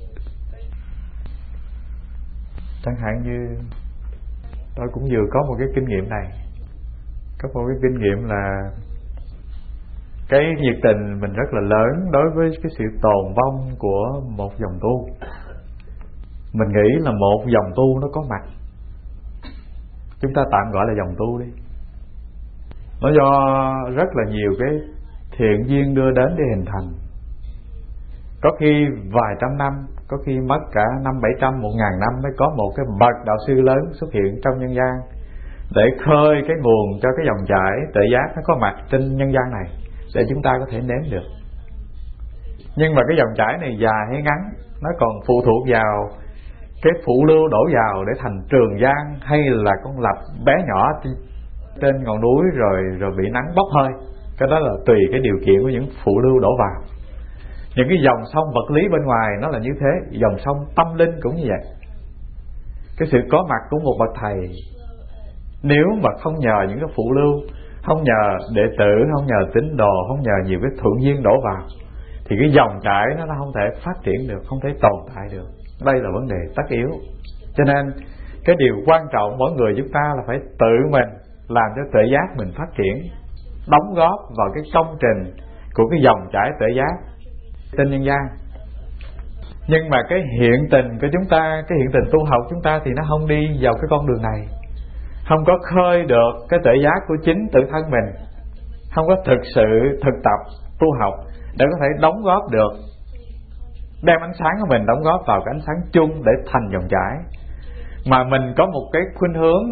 Chẳng hạn như tôi cũng vừa có một cái kinh nghiệm này. Có một cái kinh nghiệm là cái nhiệt tình mình rất là lớn đối với cái sự tồn vong của một dòng tu. Mình nghĩ là một dòng tu nó có mặt, chúng ta tạm gọi là dòng tu đi. Nó do rất là nhiều cái thiện duyên đưa đến để hình thành. Có khi vài trăm năm, có khi mất cả 500-700, 1000 năm mới có một cái bậc đạo sư lớn xuất hiện trong nhân gian để khơi cái nguồn cho cái dòng chảy tuệ giác nó có mặt trên nhân gian này, để chúng ta có thể nếm được. Nhưng mà cái dòng chảy này dài hay ngắn, nó còn phụ thuộc vào cái phụ lưu đổ vào để thành Trường Giang, hay là con lạch bé nhỏ trên ngọn núi rồi bị nắng bốc hơi. Cái đó là tùy cái điều kiện của những phụ lưu đổ vào. Những cái dòng sông vật lý bên ngoài nó là như thế, dòng sông tâm linh cũng như vậy. Cái sự có mặt của một bậc thầy, nếu mà không nhờ những cái phụ lưu, không nhờ đệ tử, không nhờ tín đồ, không nhờ nhiều cái thuận duyên đổ vào, thì cái dòng chảy nó không thể phát triển được, không thể tồn tại được. Đây là vấn đề tất yếu. Cho nên cái điều quan trọng mỗi người chúng ta là phải tự mình làm cho tuệ giác mình phát triển, đóng góp vào cái công trình của cái dòng chảy tuệ giác trên nhân gian. Nhưng mà cái hiện tình của chúng ta, cái hiện tình tu học chúng ta thì nó không đi vào cái con đường này, không có khơi được cái tuệ giác của chính tự thân mình, không có thực sự thực tập tu học để có thể đóng góp được, đem ánh sáng của mình đóng góp vào cái ánh sáng chung để thành dòng chảy. Mà mình có một cái khuynh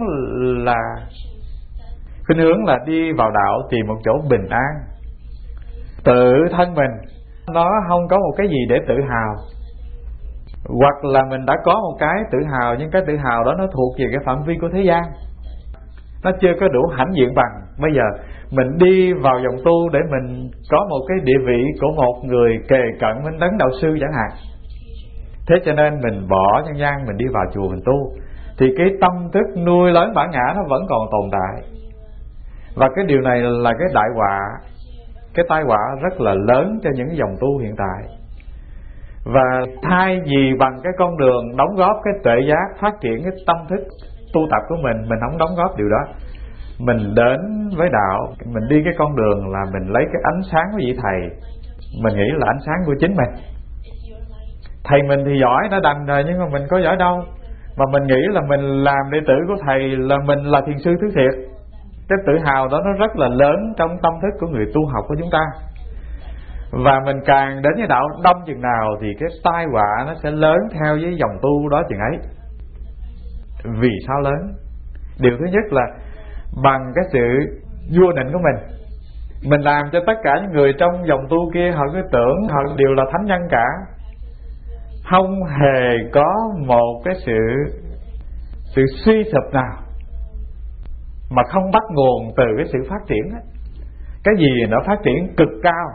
hướng là đi vào đạo tìm một chỗ bình an. Tự thân mình nó không có một cái gì để tự hào, hoặc là mình đã có một cái tự hào, nhưng cái tự hào đó nó thuộc về cái phạm vi của thế gian, nó chưa có đủ hãnh diện bằng. Bây giờ mình đi vào dòng tu để mình có một cái địa vị của một người kề cận với đấng đạo sư chẳng hạn. Thế cho nên mình bỏ nhân gian, mình đi vào chùa mình tu, thì cái tâm thức nuôi lớn bản ngã nó vẫn còn tồn tại. Và cái điều này là cái đại họa, cái tai họa rất là lớn cho những dòng tu hiện tại. Và thay vì bằng cái con đường đóng góp cái tuệ giác, phát triển cái tâm thức tu tập của mình không đóng góp điều đó, mình đến với đạo, mình đi cái con đường là mình lấy cái ánh sáng của vị thầy, mình nghĩ là ánh sáng của chính mình. Thầy mình thì giỏi đã đành rồi, nhưng mà mình có giỏi đâu. Mà mình nghĩ là mình làm đệ tử của thầy là mình là thiền sư thứ thiệt. Cái tự hào đó nó rất là lớn trong tâm thức của người tu học của chúng ta. Và mình càng đến với đạo đông chừng nào thì cái tai họa nó sẽ lớn theo với dòng tu đó chừng ấy. Vì sao lớn? Điều thứ nhất là bằng cái sự vua nịnh của mình làm cho tất cả những người trong dòng tu kia họ cứ tưởng họ đều là thánh nhân cả. Không hề có một cái sự suy sụp nào mà không bắt nguồn từ cái sự phát triển ấy. Cái gì nó phát triển cực cao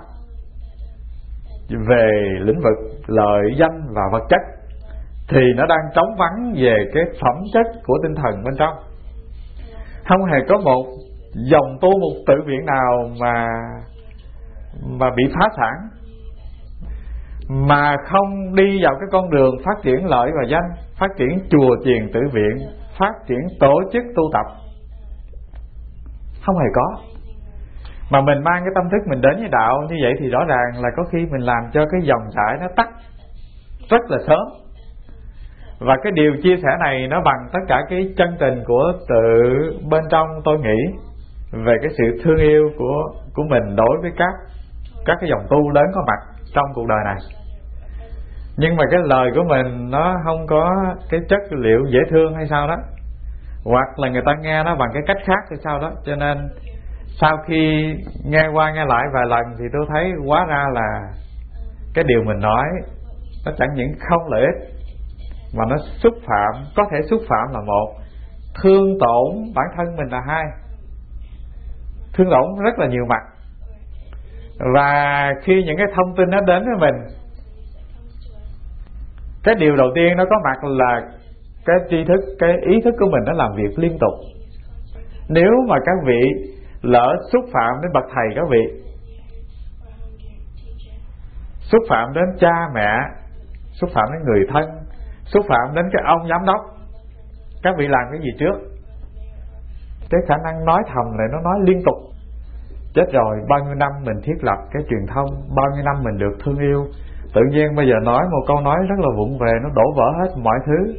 về lĩnh vực lợi danh và vật chất thì nó đang trống vắng về cái phẩm chất của tinh thần bên trong. Không hề có một dòng tu, một tự viện nào mà bị phá sản mà không đi vào cái con đường phát triển lợi và danh, phát triển chùa chiền tự viện, phát triển tổ chức tu tập. Không hề có. Mà mình mang cái tâm thức mình đến với đạo như vậy thì rõ ràng là có khi mình làm cho cái dòng chảy nó tắt rất là sớm. Và cái điều chia sẻ này nó bằng tất cả cái chân tình của tự bên trong tôi nghĩ về cái sự thương yêu của mình đối với các cái dòng tu lớn có mặt trong cuộc đời này. Nhưng mà cái lời của mình nó không có cái chất liệu dễ thương hay sao đó, hoặc là người ta nghe nó bằng cái cách khác hay sao đó. Cho nên sau khi nghe qua nghe lại vài lần thì tôi thấy hóa ra là cái điều mình nói nó chẳng những không lợi ích mà nó xúc phạm. Có thể xúc phạm là một, thương tổn bản thân mình là hai. Thương tổn rất là nhiều mặt. Và khi những cái thông tin nó đến với mình, cái điều đầu tiên nó có mặt là cái tri thức, cái ý thức của mình nó làm việc liên tục. Nếu mà các vị lỡ xúc phạm đến bậc thầy các vị, xúc phạm đến cha mẹ, xúc phạm đến người thân, xúc phạm đến cái ông giám đốc, các vị làm cái gì trước? Cái khả năng nói thầm này nó nói liên tục. Chết rồi, bao nhiêu năm mình thiết lập cái truyền thông, bao nhiêu năm mình được thương yêu, tự nhiên bây giờ nói một câu nói rất là vụng về, nó đổ vỡ hết mọi thứ.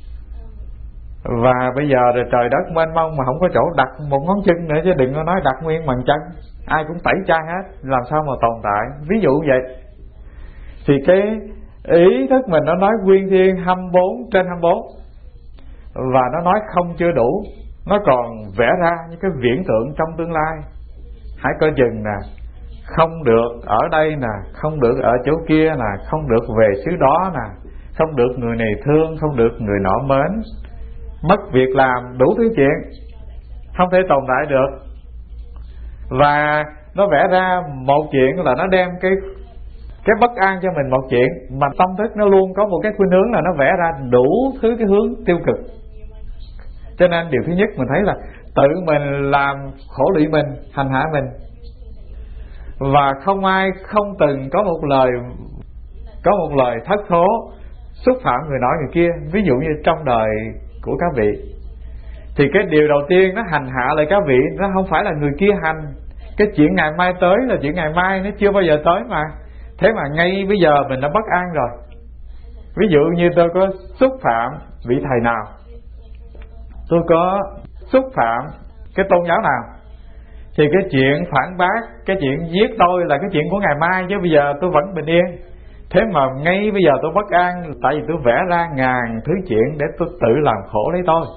Và bây giờ rồi trời đất mênh mông mà không có chỗ đặt một ngón chân nữa, chứ đừng có nói đặt nguyên bằng chân, ai cũng tẩy chay hết, làm sao mà tồn tại. Ví dụ vậy. Thì cái ý thức mình nó nói quyên thiên 24/24, và nó nói không chưa đủ, nó còn vẽ ra những cái viễn tượng trong tương lai. Hãy coi chừng nè, không được ở đây nè, không được ở chỗ kia nè, không được về xứ đó nè, không được người này thương, không được người nọ mến, mất việc làm, đủ thứ chuyện, không thể tồn tại được. Và nó vẽ ra một chuyện là nó đem cái bất an cho mình một chuyện, mà tâm thức nó luôn có một cái khuynh hướng là nó vẽ ra đủ thứ cái hướng tiêu cực. Cho nên điều thứ nhất mình thấy là tự mình làm khổ lụy mình, hành hạ mình. Và không ai không từng có một lời thất thố xúc phạm người nọ người kia. Ví dụ như trong đời của các vị thì cái điều đầu tiên nó hành hạ lại các vị, nó không phải là người kia hành. Cái chuyện ngày mai tới là chuyện ngày mai, nó chưa bao giờ tới mà. Thế mà ngay bây giờ mình đã bất an rồi. Ví dụ như tôi có xúc phạm vị thầy nào, tôi có xúc phạm cái tôn giáo nào, thì cái chuyện phản bác, cái chuyện giết tôi là cái chuyện của ngày mai, chứ bây giờ tôi vẫn bình yên. Thế mà ngay bây giờ tôi bất an, tại vì tôi vẽ ra ngàn thứ chuyện để tôi tự làm khổ lấy tôi.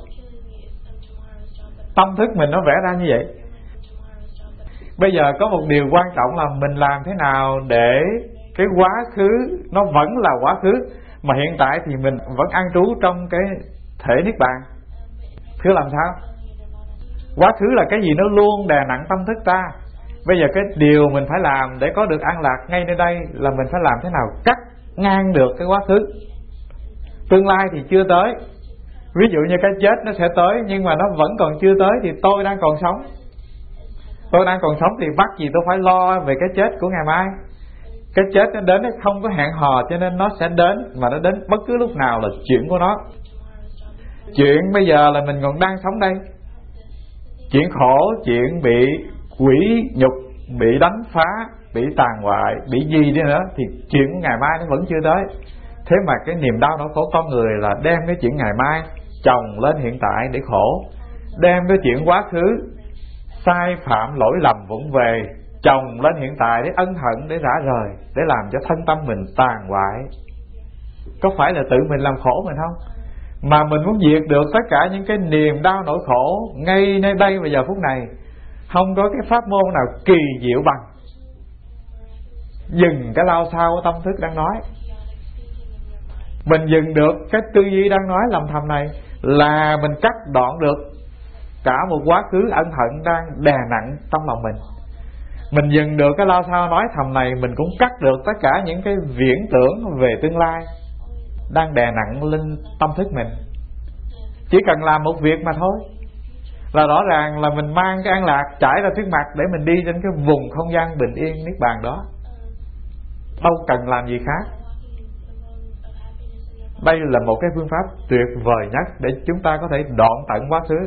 Tâm thức mình nó vẽ ra như vậy. Bây giờ có một điều quan trọng là mình làm thế nào để cái quá khứ nó vẫn là quá khứ, mà hiện tại thì mình vẫn an trú trong cái thể niết bàn. Thưa làm sao? Quá khứ là cái gì nó luôn đè nặng tâm thức ta. Bây giờ cái điều mình phải làm để có được an lạc ngay nơi đây là mình phải làm thế nào cắt ngang được cái quá khứ. Tương lai thì chưa tới, ví dụ như cái chết nó sẽ tới, nhưng mà nó vẫn còn chưa tới thì tôi đang còn sống. Tôi đang còn sống thì bắt gì tôi phải lo về cái chết của ngày mai. Cái chết nó đến nó không có hẹn hò, cho nên nó sẽ đến, mà nó đến bất cứ lúc nào là chuyện của nó. Chuyện bây giờ là mình còn đang sống đây. chuyện khổ, chuyện bị quỷ nhục, bị đánh phá, bị tàn hoại, bị gì đi nữa, thì chuyện ngày mai nó vẫn chưa tới. Thế mà cái niềm đau nỗi khổ con người là đem cái chuyện ngày mai chồng lên hiện tại để khổ, đem cái chuyện quá khứ sai phạm lỗi lầm vụng về chồng lên hiện tại để ân hận, để rã rời, để làm cho thân tâm mình tàn hoại. Có phải là tự mình làm khổ mình không? Mà mình muốn diệt được tất cả những cái niềm đau nỗi khổ ngay nơi đây và giờ phút này. Không có cái pháp môn nào kỳ diệu bằng dừng cái lao sao của tâm thức đang nói. Mình dừng được cái tư duy đang nói lầm thầm này là mình cắt đoạn được cả một quá khứ ân hận đang đè nặng trong lòng mình. Mình dừng được cái lao sao nói thầm này, mình cũng cắt được tất cả những cái viễn tưởng về tương lai đang đè nặng lên tâm thức mình. Chỉ cần làm một việc mà thôi là rõ ràng là mình mang cái an lạc trải ra trước mặt để mình đi trên cái vùng không gian bình yên niết bàn đó. Đâu cần làm gì khác. Đây là một cái phương pháp tuyệt vời nhất để chúng ta có thể đoạn tận quá khứ.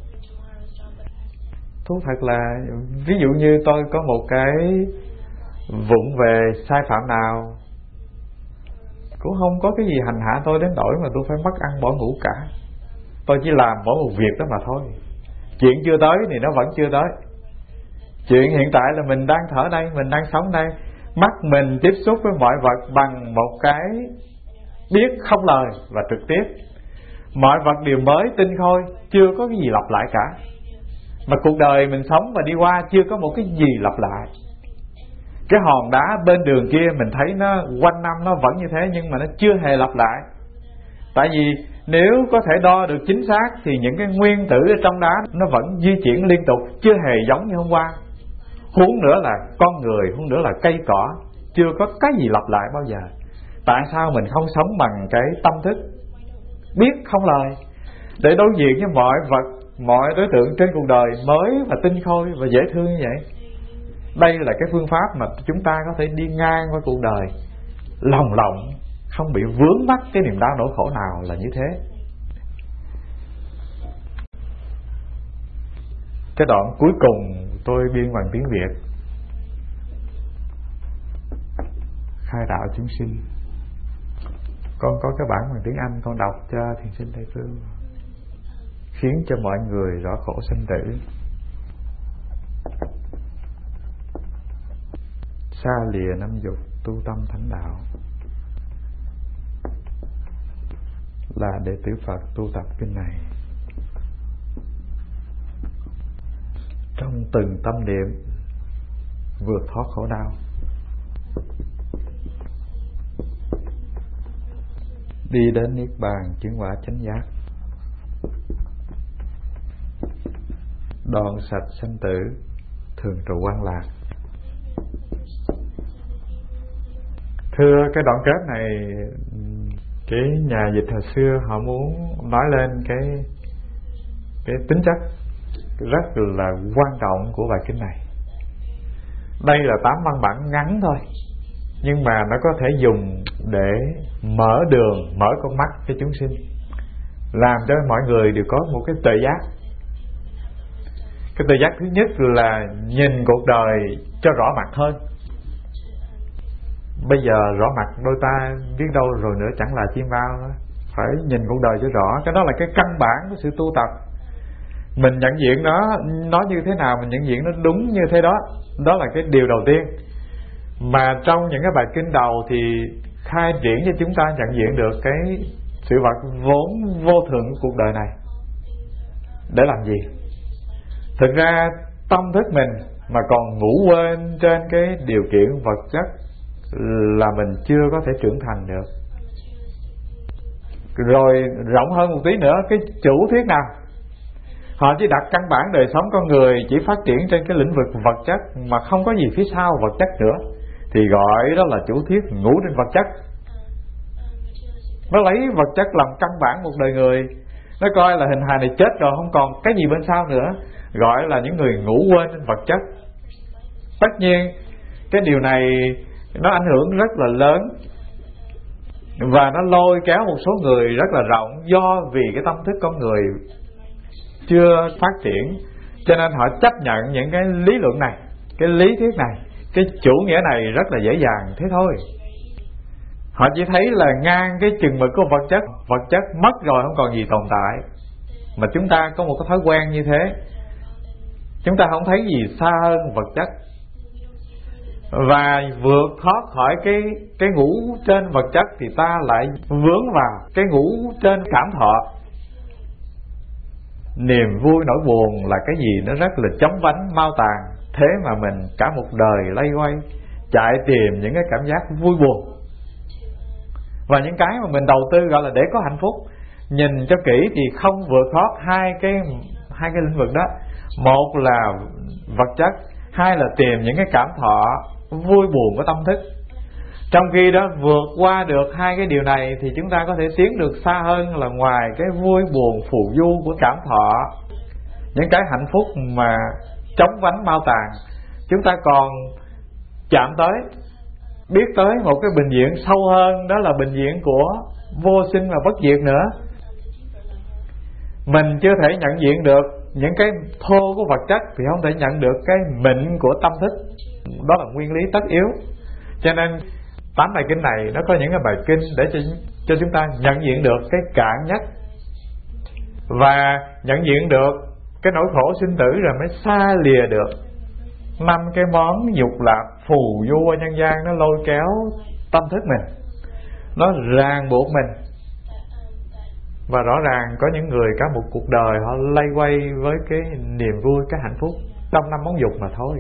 Thú thật là ví dụ như tôi có một cái vụng về sai phạm nào, cũng không có cái gì hành hạ tôi đến nỗi mà tôi phải mất ăn bỏ ngủ cả. Tôi chỉ làm mỗi một việc đó mà thôi. Chuyện chưa tới thì nó vẫn chưa tới. Chuyện hiện tại là mình đang thở đây, mình đang sống đây. Mắt mình tiếp xúc với mọi vật bằng một cái biết không lời và trực tiếp. Mọi vật đều mới tinh khôi, chưa có cái gì lặp lại cả. Mà cuộc đời mình sống và đi qua chưa có một cái gì lặp lại. Cái hòn đá bên đường kia mình thấy nó quanh năm nó vẫn như thế, nhưng mà nó chưa hề lặp lại. Tại vì nếu có thể đo được chính xác thì những cái nguyên tử ở trong đá nó vẫn di chuyển liên tục, chưa hề giống như hôm qua. Huống nữa là con người, huống nữa là cây cỏ, chưa có cái gì lặp lại bao giờ. Tại sao mình không sống bằng cái tâm thức biết không lời để đối diện với mọi vật, mọi đối tượng trên cuộc đời mới và tinh khôi và dễ thương như vậy? Đây là cái phương pháp mà chúng ta có thể đi ngang qua cuộc đời lồng lộng, không bị vướng mắc cái niềm đau nỗi khổ nào là như thế. Cái đoạn cuối cùng tôi biên bằng tiếng Việt: khai đạo chúng sinh. Con có cái bản bằng tiếng Anh, con đọc cho thiền sinh Tây Phương, khiến cho mọi người rõ khổ sinh tử. Xa lìa năm dục, tu tâm thánh đạo, là đệ tử Phật tu tập kinh này. Trong từng tâm niệm vượt thoát khổ đau, đi đến niết bàn chứng quả chánh giác, đoạn sạch sanh tử, thường trụ an lạc. Thưa, cái đoạn kết này cái nhà dịch hồi xưa họ muốn nói lên cái tính chất rất là quan trọng của bài kinh này. Đây là 8 văn bản ngắn thôi, nhưng mà nó có thể dùng để mở đường, mở con mắt cho chúng sinh, làm cho mọi người đều có một cái tuệ giác. Cái tuệ giác thứ nhất là nhìn cuộc đời cho rõ mặt hơn. Bây giờ rõ mặt đôi ta biết đâu rồi nữa chẳng là chim bao đó. Phải nhìn cuộc đời cho rõ. Cái đó là cái căn bản của sự tu tập. Mình nhận diện nó như thế nào, mình nhận diện nó đúng như thế đó. Đó là cái điều đầu tiên. Mà trong những cái bài kinh đầu thì khai triển cho chúng ta nhận diện được cái sự vật vốn vô thường của cuộc đời này. Để làm gì? Thực ra tâm thức mình mà còn ngủ quên trên cái điều kiện vật chất là mình chưa có thể trưởng thành được. Rồi rộng hơn một tí nữa, cái chủ thuyết nào họ chỉ đặt căn bản đời sống con người chỉ phát triển trên cái lĩnh vực vật chất mà không có gì phía sau vật chất nữa, thì gọi đó là chủ thuyết ngủ trên vật chất. Nó lấy vật chất làm căn bản một đời người, nó coi là hình hài này chết rồi không còn cái gì bên sau nữa, gọi là những người ngủ quên trên vật chất. Tất nhiên cái điều này nó ảnh hưởng rất là lớn và nó lôi kéo một số người rất là rộng, do vì cái tâm thức con người chưa phát triển, Cho nên họ chấp nhận những cái lý luận này, cái lý thuyết này, cái chủ nghĩa này rất là dễ dàng thế thôi. Họ chỉ thấy là ngang cái chừng mực của vật chất mất rồi không còn gì tồn tại. Mà chúng ta có một cái thói quen như thế, chúng ta không thấy gì xa hơn vật chất, và vượt thoát khỏi cái ngũ trên vật chất thì ta lại vướng vào cái ngũ trên cảm thọ. Niềm vui nỗi buồn là cái gì nó rất là chóng vánh mau tàn, thế mà mình cả một đời lay quay chạy tìm những cái cảm giác vui buồn. Và những cái mà mình đầu tư gọi là để có hạnh phúc, nhìn cho kỹ thì không vượt thoát hai cái lĩnh vực đó. Một là vật chất, hai là tìm những cái cảm thọ vui buồn của tâm thức. Trong khi đó vượt qua được hai cái điều này thì chúng ta có thể tiến được xa hơn, là ngoài cái vui buồn phù du của cảm thọ, những cái hạnh phúc mà chóng vánh mau tàn, chúng ta còn chạm tới, biết tới một cái bình diện sâu hơn, đó là bình diện của vô sinh và bất diệt nữa. Mình chưa thể nhận diện được những cái thô của vật chất thì không thể nhận được cái mịn của tâm thức. Đó là nguyên lý tất yếu. Cho nên 8 bài kinh này nó có những cái bài kinh để cho chúng ta nhận diện được cái cạn nhất, và nhận diện được cái nỗi khổ sinh tử, rồi mới xa lìa được 5 cái món dục lạc phù du ở nhân gian. Nó lôi kéo tâm thức mình, nó ràng buộc mình. Và rõ ràng có những người cả một cuộc đời họ lay quay với cái niềm vui, cái hạnh phúc trong 5 món dục mà thôi.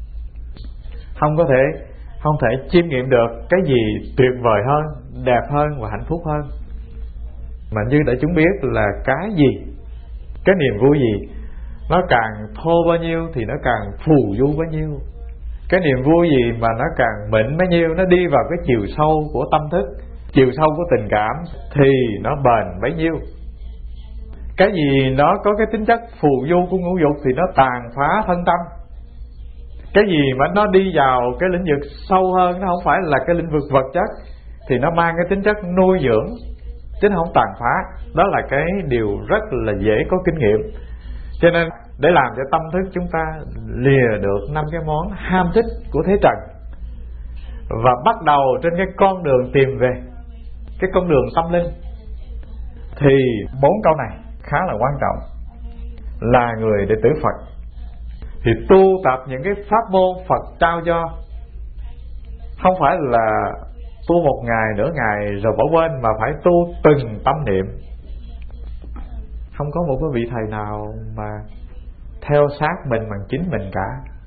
Không thể chiêm nghiệm được cái gì tuyệt vời hơn, đẹp hơn và hạnh phúc hơn. Mà như để chúng biết là cái gì, cái niềm vui gì, nó càng thô bao nhiêu thì nó càng phù du bấy nhiêu. Cái niềm vui gì mà nó càng mịn bấy nhiêu, nó đi vào cái chiều sâu của tâm thức, chiều sâu của tình cảm thì nó bền bấy nhiêu. Cái gì nó có cái tính chất phù du của ngũ dục thì nó tàn phá thân tâm. Cái gì mà nó đi vào cái lĩnh vực sâu hơn, nó không phải là cái lĩnh vực vật chất, thì nó mang cái tính chất nuôi dưỡng chứ nó không tàn phá. Đó là cái điều rất là dễ có kinh nghiệm. Cho nên để làm cho tâm thức chúng ta lìa được 5 cái món ham thích của thế trần, và bắt đầu trên cái con đường tìm về cái con đường tâm linh, thì 4 câu này khá là quan trọng. Là người đệ tử Phật thì tu tập những cái pháp môn Phật trao cho, không phải là tu một ngày nửa ngày rồi bỏ quên, mà phải tu từng tâm niệm. Không có một cái vị thầy nào mà theo sát mình bằng chính mình cả.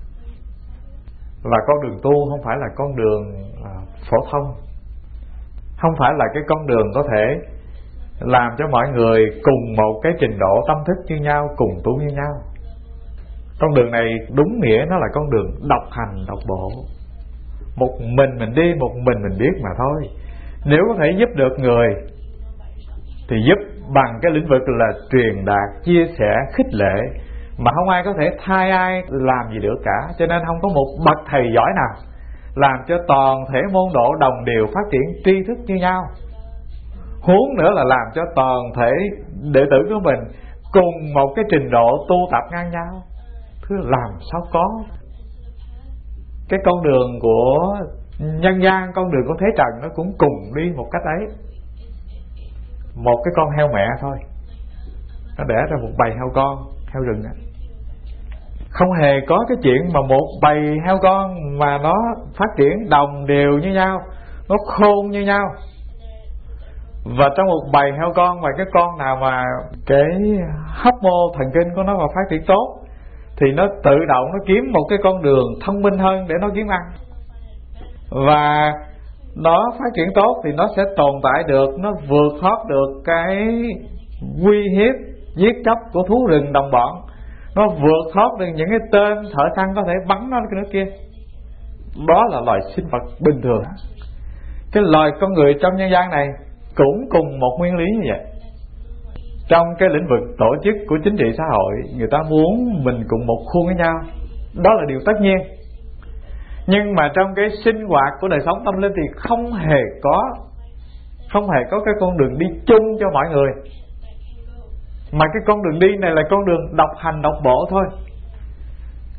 Và con đường tu không phải là con đường phổ thông, không phải là cái con đường có thể làm cho mọi người cùng một cái trình độ tâm thức như nhau, cùng tu như nhau. Con đường này đúng nghĩa nó là con đường độc hành độc bộ. Một mình đi, một mình biết mà thôi. Nếu có thể giúp được người thì giúp bằng cái lĩnh vực là truyền đạt, chia sẻ, khích lệ, mà không ai có thể thay ai làm gì được cả. Cho nên không có một bậc thầy giỏi nào làm cho toàn thể môn độ đồng đều phát triển tri thức như nhau, huống nữa là làm cho toàn thể đệ tử của mình cùng một cái trình độ tu tập ngang nhau. Thứ làm sao có. Cái con đường của nhân gian, con đường của thế trần, nó cũng cùng đi một cách ấy. Một cái con heo mẹ thôi, nó đẻ ra một bầy heo con, heo rừng đó. Không hề có cái chuyện mà một bầy heo con mà nó phát triển đồng đều như nhau, nó khôn như nhau. Và trong một bầy heo con, và cái con nào mà cái hóc mô thần kinh của nó mà phát triển tốt thì nó tự động nó kiếm một cái con đường thông minh hơn để nó kiếm ăn. Và nó phát triển tốt thì nó sẽ tồn tại được, nó vượt thoát được cái uy hiếp giết chóc của thú rừng đồng bọn, nó vượt thoát được những cái tên thợ săn có thể bắn nó cái nước kia. Đó là loài sinh vật bình thường. Cái loài con người trong nhân gian này cũng cùng một nguyên lý như vậy. Trong cái lĩnh vực tổ chức của chính trị xã hội, người ta muốn mình cùng một khuôn với nhau, đó là điều tất nhiên. Nhưng mà trong cái sinh hoạt của đời sống tâm linh thì không hề có cái con đường đi chung cho mọi người, mà cái con đường đi này là con đường độc hành độc bộ thôi.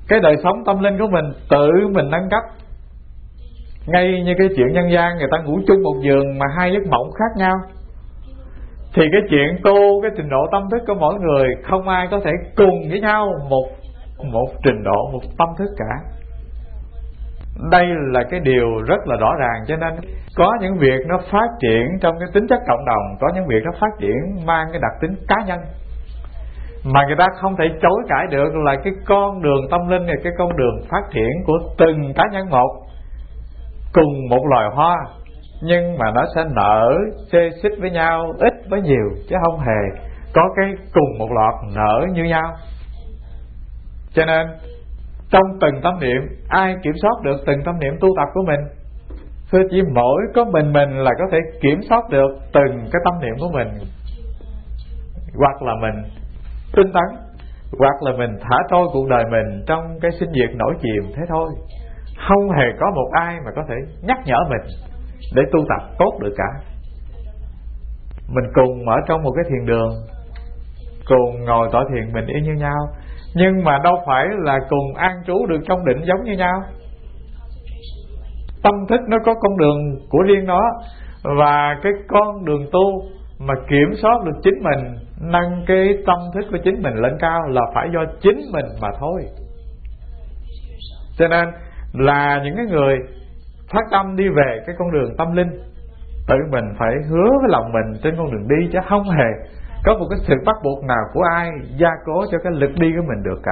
cái đời sống tâm linh của mình tự mình nâng cấp. Ngay như cái chuyện nhân gian người ta ngủ chung một giường mà hai giấc mộng khác nhau, thì cái chuyện tu, cái trình độ tâm thức của mỗi người không ai có thể cùng với nhau một trình độ, một tâm thức cả. Đây là cái điều rất là rõ ràng. Cho nên có những việc nó phát triển trong cái tính chất cộng đồng, có những việc nó phát triển mang cái đặc tính cá nhân, mà người ta không thể chối cãi được là cái con đường tâm linh này, cái con đường phát triển của từng cá nhân một. Cùng một loài hoa nhưng mà nó sẽ nở xê xích với nhau, ít với nhiều, chứ không hề có cái cùng một loạt nở như nhau. Cho nên trong từng tâm niệm, ai kiểm soát được từng tâm niệm tu tập của mình? Thưa chỉ mỗi có mình là có thể kiểm soát được từng cái tâm niệm của mình. Hoặc là mình tinh tấn, hoặc là mình thả trôi cuộc đời mình trong cái sinh diệt nổi chìm, thế thôi. Không hề có một ai mà có thể nhắc nhở mình để tu tập tốt được cả. Mình cùng ở trong một cái thiền đường, cùng ngồi tọa thiền bình yên như nhau, nhưng mà đâu phải là cùng an trú được trong định giống như nhau. Tâm thức nó có con đường của riêng nó, và cái con đường tu mà kiểm soát được chính mình, nâng cái tâm thức của chính mình lên cao là phải do chính mình mà thôi. Cho nên là những cái người phát tâm đi về cái con đường tâm linh, tự mình phải hứa với lòng mình trên con đường đi, chứ không hề có một cái sự bắt buộc nào của ai gia cố cho cái lực đi của mình được cả.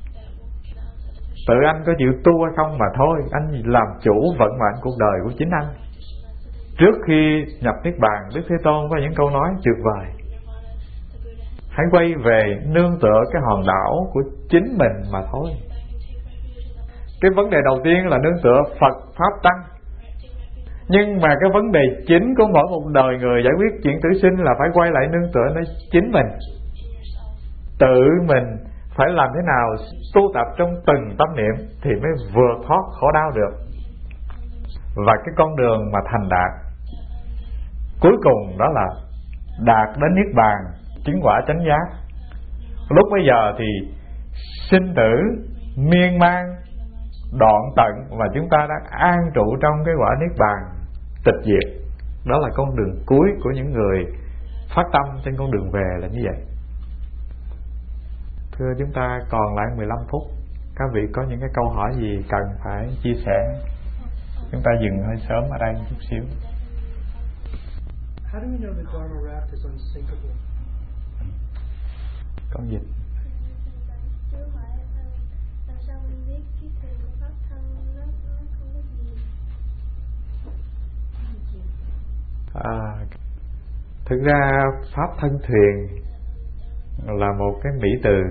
Tự anh có chịu tu hay không mà thôi. Anh làm chủ vận mệnh cuộc đời của chính anh. Trước khi nhập Niết Bàn, Đức Thế Tôn có những câu nói tuyệt vời: hãy quay về nương tựa cái hòn đảo của chính mình mà thôi. Cái vấn đề đầu tiên là nương tựa Phật Pháp Tăng. Nhưng mà cái vấn đề chính của mỗi một đời người giải quyết chuyện tử sinh là phải quay lại nương tựa nơi chính mình. Tự mình phải làm thế nào tu tập trong từng tâm niệm thì mới vượt thoát khổ đau được. Và cái con đường mà thành đạt cuối cùng đó là đạt đến Niết Bàn, chứng quả chánh giác. Lúc bây giờ thì sinh tử miên man đoạn tận, và chúng ta đang an trụ trong cái quả Niết Bàn tịch diệt. Đó là con đường cuối của những người phát tâm trên con đường về là như vậy. Thưa, chúng ta còn lại 15 phút. Các vị có những cái câu hỏi gì cần phải chia sẻ? Chúng ta dừng hơi sớm ở đây một chút xíu. How do we know the Dharma raft is unsinkable? Con dịch. Thực ra pháp thân thuyền là một cái mỹ từ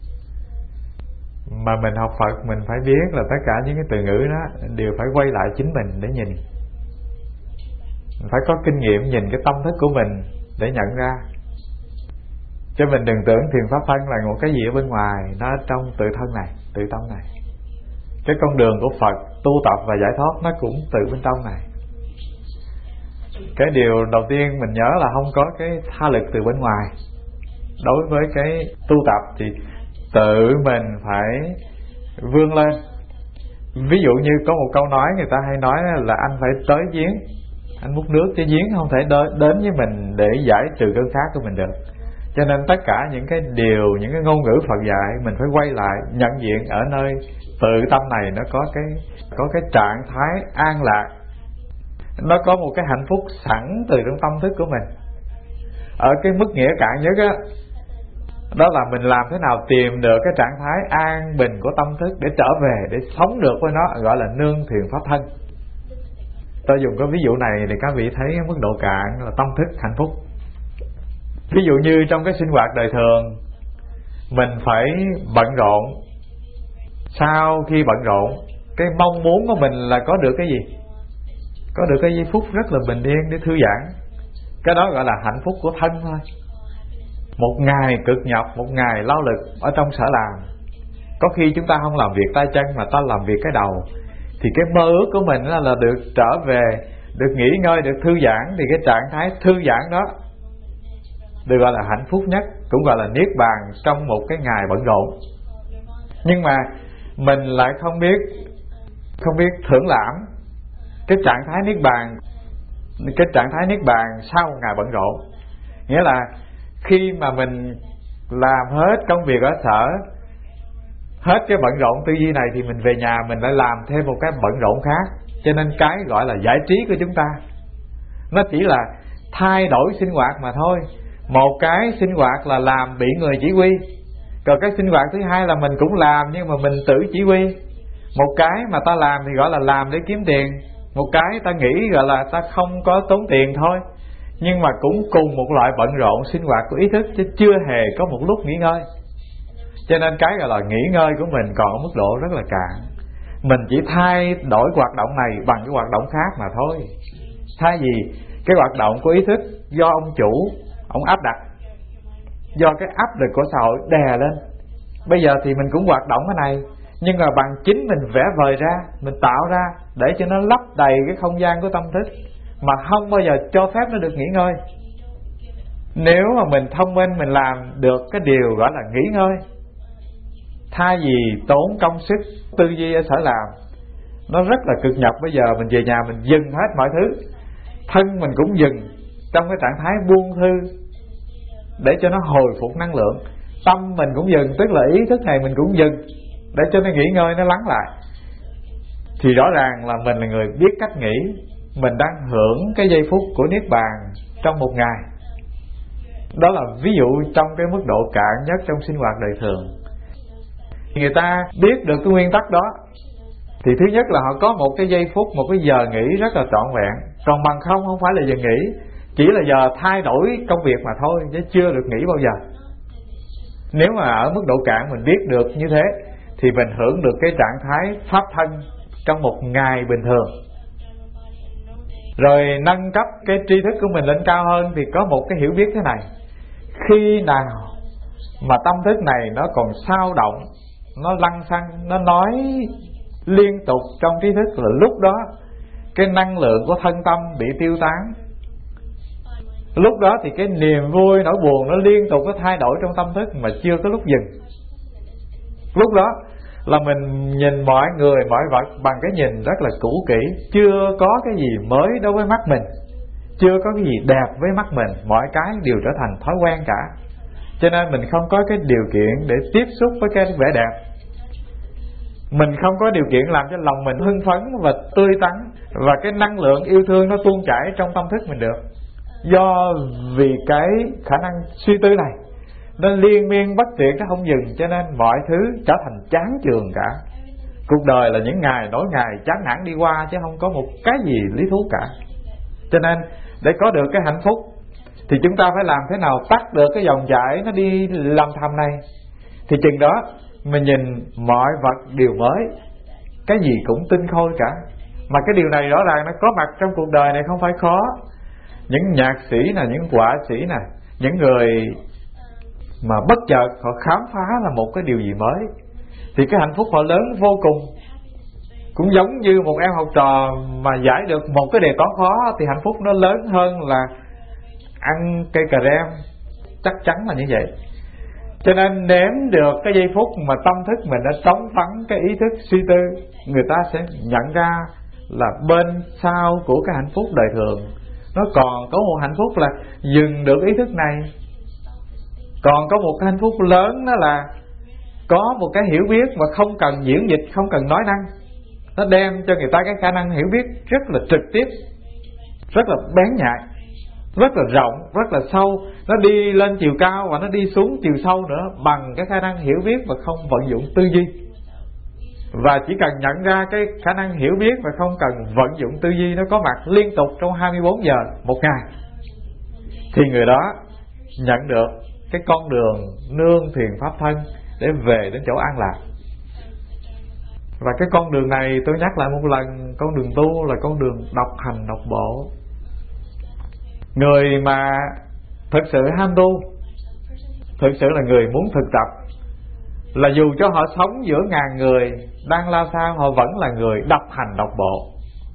mà mình học Phật mình phải biết là tất cả những cái từ ngữ đó đều phải quay lại chính mình để nhìn. Mình phải có kinh nghiệm nhìn cái tâm thức của mình để nhận ra. Chứ mình đừng tưởng thiền pháp thân là một cái gì ở bên ngoài, nó ở trong tự thân này, tự tâm này. Cái con đường của Phật tu tập và giải thoát nó cũng từ bên trong này. Cái điều đầu tiên mình nhớ là không có cái tha lực từ bên ngoài. Đối với cái tu tập thì tự mình phải vươn lên. Ví dụ như có một câu nói người ta hay nói là anh phải tới giếng, anh múc nước chứ giếng không thể đến với mình để giải trừ cơn khát của mình được. Cho nên tất cả những cái điều, những cái ngôn ngữ Phật dạy mình phải quay lại nhận diện ở nơi tự tâm này nó có cái trạng thái an lạc, nó có một cái hạnh phúc sẵn từ trong tâm thức của mình. Ở cái mức nghĩa cạn nhất đó là mình làm thế nào tìm được cái trạng thái an bình của tâm thức để trở về, để sống được với nó, gọi là nương thiền pháp thân. Tôi dùng cái ví dụ này thì các vị thấy mức độ cạn là tâm thức hạnh phúc. Ví dụ như trong cái sinh hoạt đời thường mình phải bận rộn. Sau khi bận rộn, cái mong muốn của mình là có được cái gì? Có được cái giây phút rất là bình yên để thư giãn. Cái đó gọi là hạnh phúc của thân thôi. Một ngày cực nhọc, một ngày lao lực ở trong sở làm, có khi chúng ta không làm việc tay chân mà ta làm việc cái đầu, thì cái mơ ước của mình là được trở về, được nghỉ ngơi, được thư giãn. Thì cái trạng thái thư giãn đó được gọi là hạnh phúc nhất, cũng gọi là Niết Bàn trong một cái ngày bận rộn. Nhưng mà mình lại không biết thưởng lãm cái trạng thái niết bàn. Cái trạng thái niết bàn sau một ngày bận rộn, nghĩa là khi mà mình làm hết công việc ở sở, hết cái bận rộn tư duy này, thì mình về nhà mình lại làm thêm một cái bận rộn khác. Cho nên cái gọi là giải trí của chúng ta nó chỉ là thay đổi sinh hoạt mà thôi. Một cái sinh hoạt là làm bị người chỉ huy, còn cái sinh hoạt thứ hai là mình cũng làm nhưng mà mình tự chỉ huy. Một cái mà ta làm thì gọi là làm để kiếm tiền, một cái ta nghĩ gọi là ta không có tốn tiền thôi, nhưng mà cũng cùng một loại bận rộn sinh hoạt của ý thức, chứ chưa hề có một lúc nghỉ ngơi. Cho nên cái gọi là nghỉ ngơi của mình còn ở mức độ rất là cạn. Mình chỉ thay đổi hoạt động này bằng cái hoạt động khác mà thôi. Thay vì cái hoạt động của ý thức do ông chủ ông áp đặt, do cái áp lực của xã hội đè lên, bây giờ thì mình cũng hoạt động cái này, nhưng mà bằng chính mình vẽ vời ra, mình tạo ra để cho nó lấp đầy cái không gian của tâm thức, mà không bao giờ cho phép nó được nghỉ ngơi. Nếu mà mình thông minh, mình làm được cái điều gọi là nghỉ ngơi, thay vì tốn công sức tư duy ở sở làm, nó rất là cực nhọc. Bây giờ mình về nhà mình dừng hết mọi thứ, thân mình cũng dừng trong cái trạng thái buông thư để cho nó hồi phục năng lượng, tâm mình cũng dừng, tức là ý thức này mình cũng dừng để cho nó nghỉ ngơi, nó lắng lại. Thì rõ ràng là mình là người biết cách nghỉ, mình đang hưởng cái giây phút của niết bàn trong một ngày. Đó là ví dụ trong cái mức độ cạn nhất trong sinh hoạt đời thường. Người ta biết được cái nguyên tắc đó thì thứ nhất là họ có một cái giây phút, một cái giờ nghỉ rất là trọn vẹn. Còn bằng không phải là giờ nghỉ, chỉ là giờ thay đổi công việc mà thôi, chứ chưa được nghỉ bao giờ. Nếu mà ở mức độ cạn mình biết được như thế thì mình hưởng được cái trạng thái pháp thân trong một ngày bình thường. Rồi nâng cấp cái tri thức của mình lên cao hơn thì có một cái hiểu biết thế này: khi nào mà tâm thức này nó còn xao động, nó lăng xăng, nó nói liên tục trong trí thức, là lúc đó cái năng lượng của thân tâm bị tiêu tán. Lúc đó thì cái niềm vui, nỗi buồn nó liên tục nó thay đổi trong tâm thức mà chưa có lúc dừng. Lúc đó là mình nhìn mọi người, mọi vật bằng cái nhìn rất là cũ kỹ, chưa có cái gì mới đối với mắt mình, chưa có cái gì đẹp với mắt mình, mọi cái đều trở thành thói quen cả. Cho nên mình không có cái điều kiện để tiếp xúc với cái vẻ đẹp, mình không có điều kiện làm cho lòng mình hưng phấn và tươi tắn, và cái năng lượng yêu thương nó tuôn chảy trong tâm thức mình được. Do vì cái khả năng suy tư này nó liên miên bất tuyệt, nó không dừng, cho nên mọi thứ trở thành chán chường cả. Cuộc đời là những ngày nối ngày chán nản đi qua, chứ không có một cái gì lý thú cả. Cho nên để có được cái hạnh phúc thì chúng ta phải làm thế nào tắt được cái dòng chảy nó đi lầm thầm này. Thì chừng đó mình nhìn mọi vật đều mới, cái gì cũng tinh khôi cả. Mà cái điều này rõ ràng nó có mặt trong cuộc đời này không phải khó. Những nhạc sĩ nè, những họa sĩ nè, những người mà bất chợt họ khám phá là một cái điều gì mới thì cái hạnh phúc họ lớn vô cùng. Cũng giống như một em học trò mà giải được một cái đề toán khó thì hạnh phúc nó lớn hơn là ăn cây cà rem, chắc chắn là như vậy. Cho nên nếm được cái giây phút mà tâm thức mình đã trống vắng cái ý thức suy tư, người ta sẽ nhận ra là bên sau của cái hạnh phúc đời thường nó còn có một hạnh phúc là dừng được ý thức này. Còn có một cái hạnh phúc lớn, đó là có một cái hiểu biết mà không cần diễn dịch, không cần nói năng. Nó đem cho người ta cái khả năng hiểu biết rất là trực tiếp, rất là bén nhạy, rất là rộng, rất là sâu. Nó đi lên chiều cao và nó đi xuống chiều sâu nữa, bằng cái khả năng hiểu biết và không vận dụng tư duy. Và chỉ cần nhận ra cái khả năng hiểu biết và không cần vận dụng tư duy nó có mặt liên tục trong 24 giờ một ngày, thì người đó nhận được cái con đường nương thiền pháp thân để về đến chỗ an lạc. Và cái con đường này tôi nhắc lại một lần, con đường tu là con đường độc hành độc bộ. Người mà thực sự ham tu, thực sự là người muốn thực tập, là dù cho họ sống giữa ngàn người đang lao sao, họ vẫn là người độc hành độc bộ.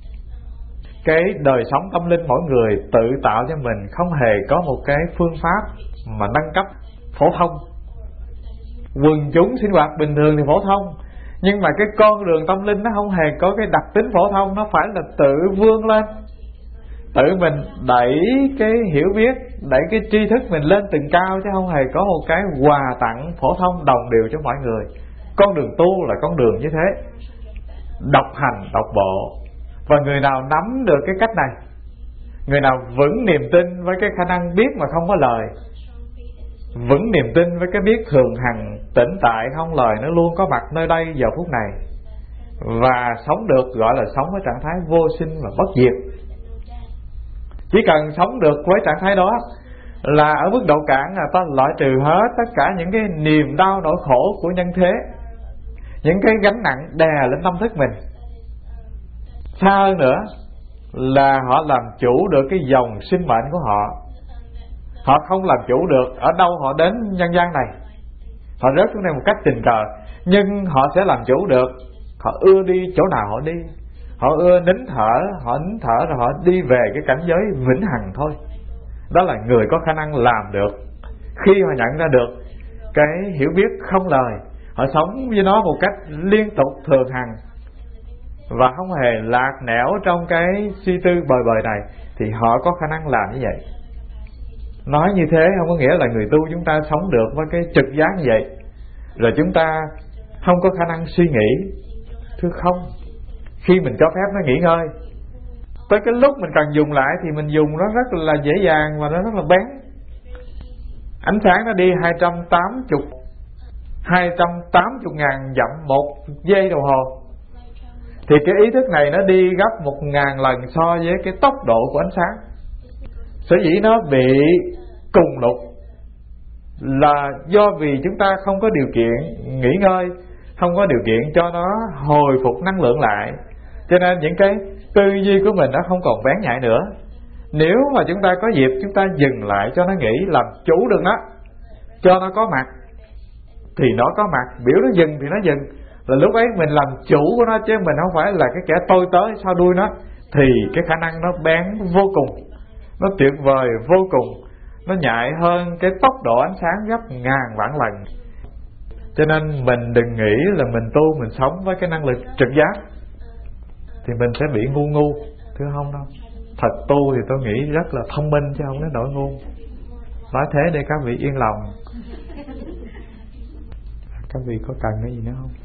Cái đời sống tâm linh mỗi người tự tạo cho mình, không hề có một cái phương pháp mà nâng cấp phổ thông. Quần chúng sinh hoạt bình thường thì phổ thông, Nhưng mà cái con đường tâm linh nó không hề có cái đặc tính phổ thông, nó phải là tự vươn lên, tự mình đẩy cái hiểu biết, đẩy cái tri thức mình lên từng cao, chứ không hề có một cái quà tặng phổ thông đồng đều cho mọi người. Con đường tu là con đường như thế, độc hành độc bộ. Và người nào nắm được cái cách này, người nào vững niềm tin với cái khả năng biết mà không có lời, vững niềm tin với cái biết thường hằng tĩnh tại không lời, nó luôn có mặt nơi đây giờ phút này, và sống được gọi là sống với trạng thái vô sinh và bất diệt. Chỉ cần sống được với trạng thái đó là ở mức độ cạn là ta loại trừ hết tất cả những cái niềm đau nỗi khổ của nhân thế, những cái gánh nặng đè lên tâm thức mình. Xa hơn nữa là họ làm chủ được cái dòng sinh mệnh của họ. Họ không làm chủ được ở đâu họ đến nhân gian này, họ rớt xuống đây một cách tình cờ, nhưng họ sẽ làm chủ được. Họ ưa đi chỗ nào họ đi, họ ưa nín thở, họ nín thở rồi họ đi về cái cảnh giới vĩnh hằng thôi. Đó là người có khả năng làm được. Khi họ nhận ra được cái hiểu biết không lời, họ sống với nó một cách liên tục thường hằng và không hề lạc nẻo trong cái suy tư bời bời này, thì họ có khả năng làm như vậy. Nói như thế không có nghĩa là người tu chúng ta sống được với cái trực giác như vậy rồi chúng ta không có khả năng suy nghĩ. Thưa không, khi mình cho phép nó nghỉ ngơi, tới cái lúc mình cần dùng lại thì mình dùng nó rất là dễ dàng và nó rất là bén. Ánh sáng nó đi 280.000 dặm một giây đồng hồ, thì cái ý thức này nó đi gấp 1.000 lần so với cái tốc độ của ánh sáng. Sở dĩ nó bị cùng lục là do vì chúng ta không có điều kiện nghỉ ngơi, không có điều kiện cho nó hồi phục năng lượng lại, cho nên những cái tư duy của mình nó không còn bén nhạy nữa. Nếu mà chúng ta có dịp chúng ta dừng lại cho nó nghỉ, làm chủ được nó, cho nó có mặt thì nó có mặt, biểu nó dừng thì nó dừng, là lúc ấy mình làm chủ của nó, chứ mình không phải là cái kẻ tôi tới sau đuôi nó. Thì cái khả năng nó bén vô cùng, nó tuyệt vời vô cùng, nó nhạy hơn cái tốc độ ánh sáng gấp ngàn vạn lần. Cho nên mình đừng nghĩ là mình tu, mình sống với cái năng lực trực giác thì mình sẽ bị ngu. Thưa không đâu. Thật tu thì tôi nghĩ rất là thông minh chứ không đến nỗi ngu. Nói thế để các vị yên lòng. Các vị có cần cái gì nữa không?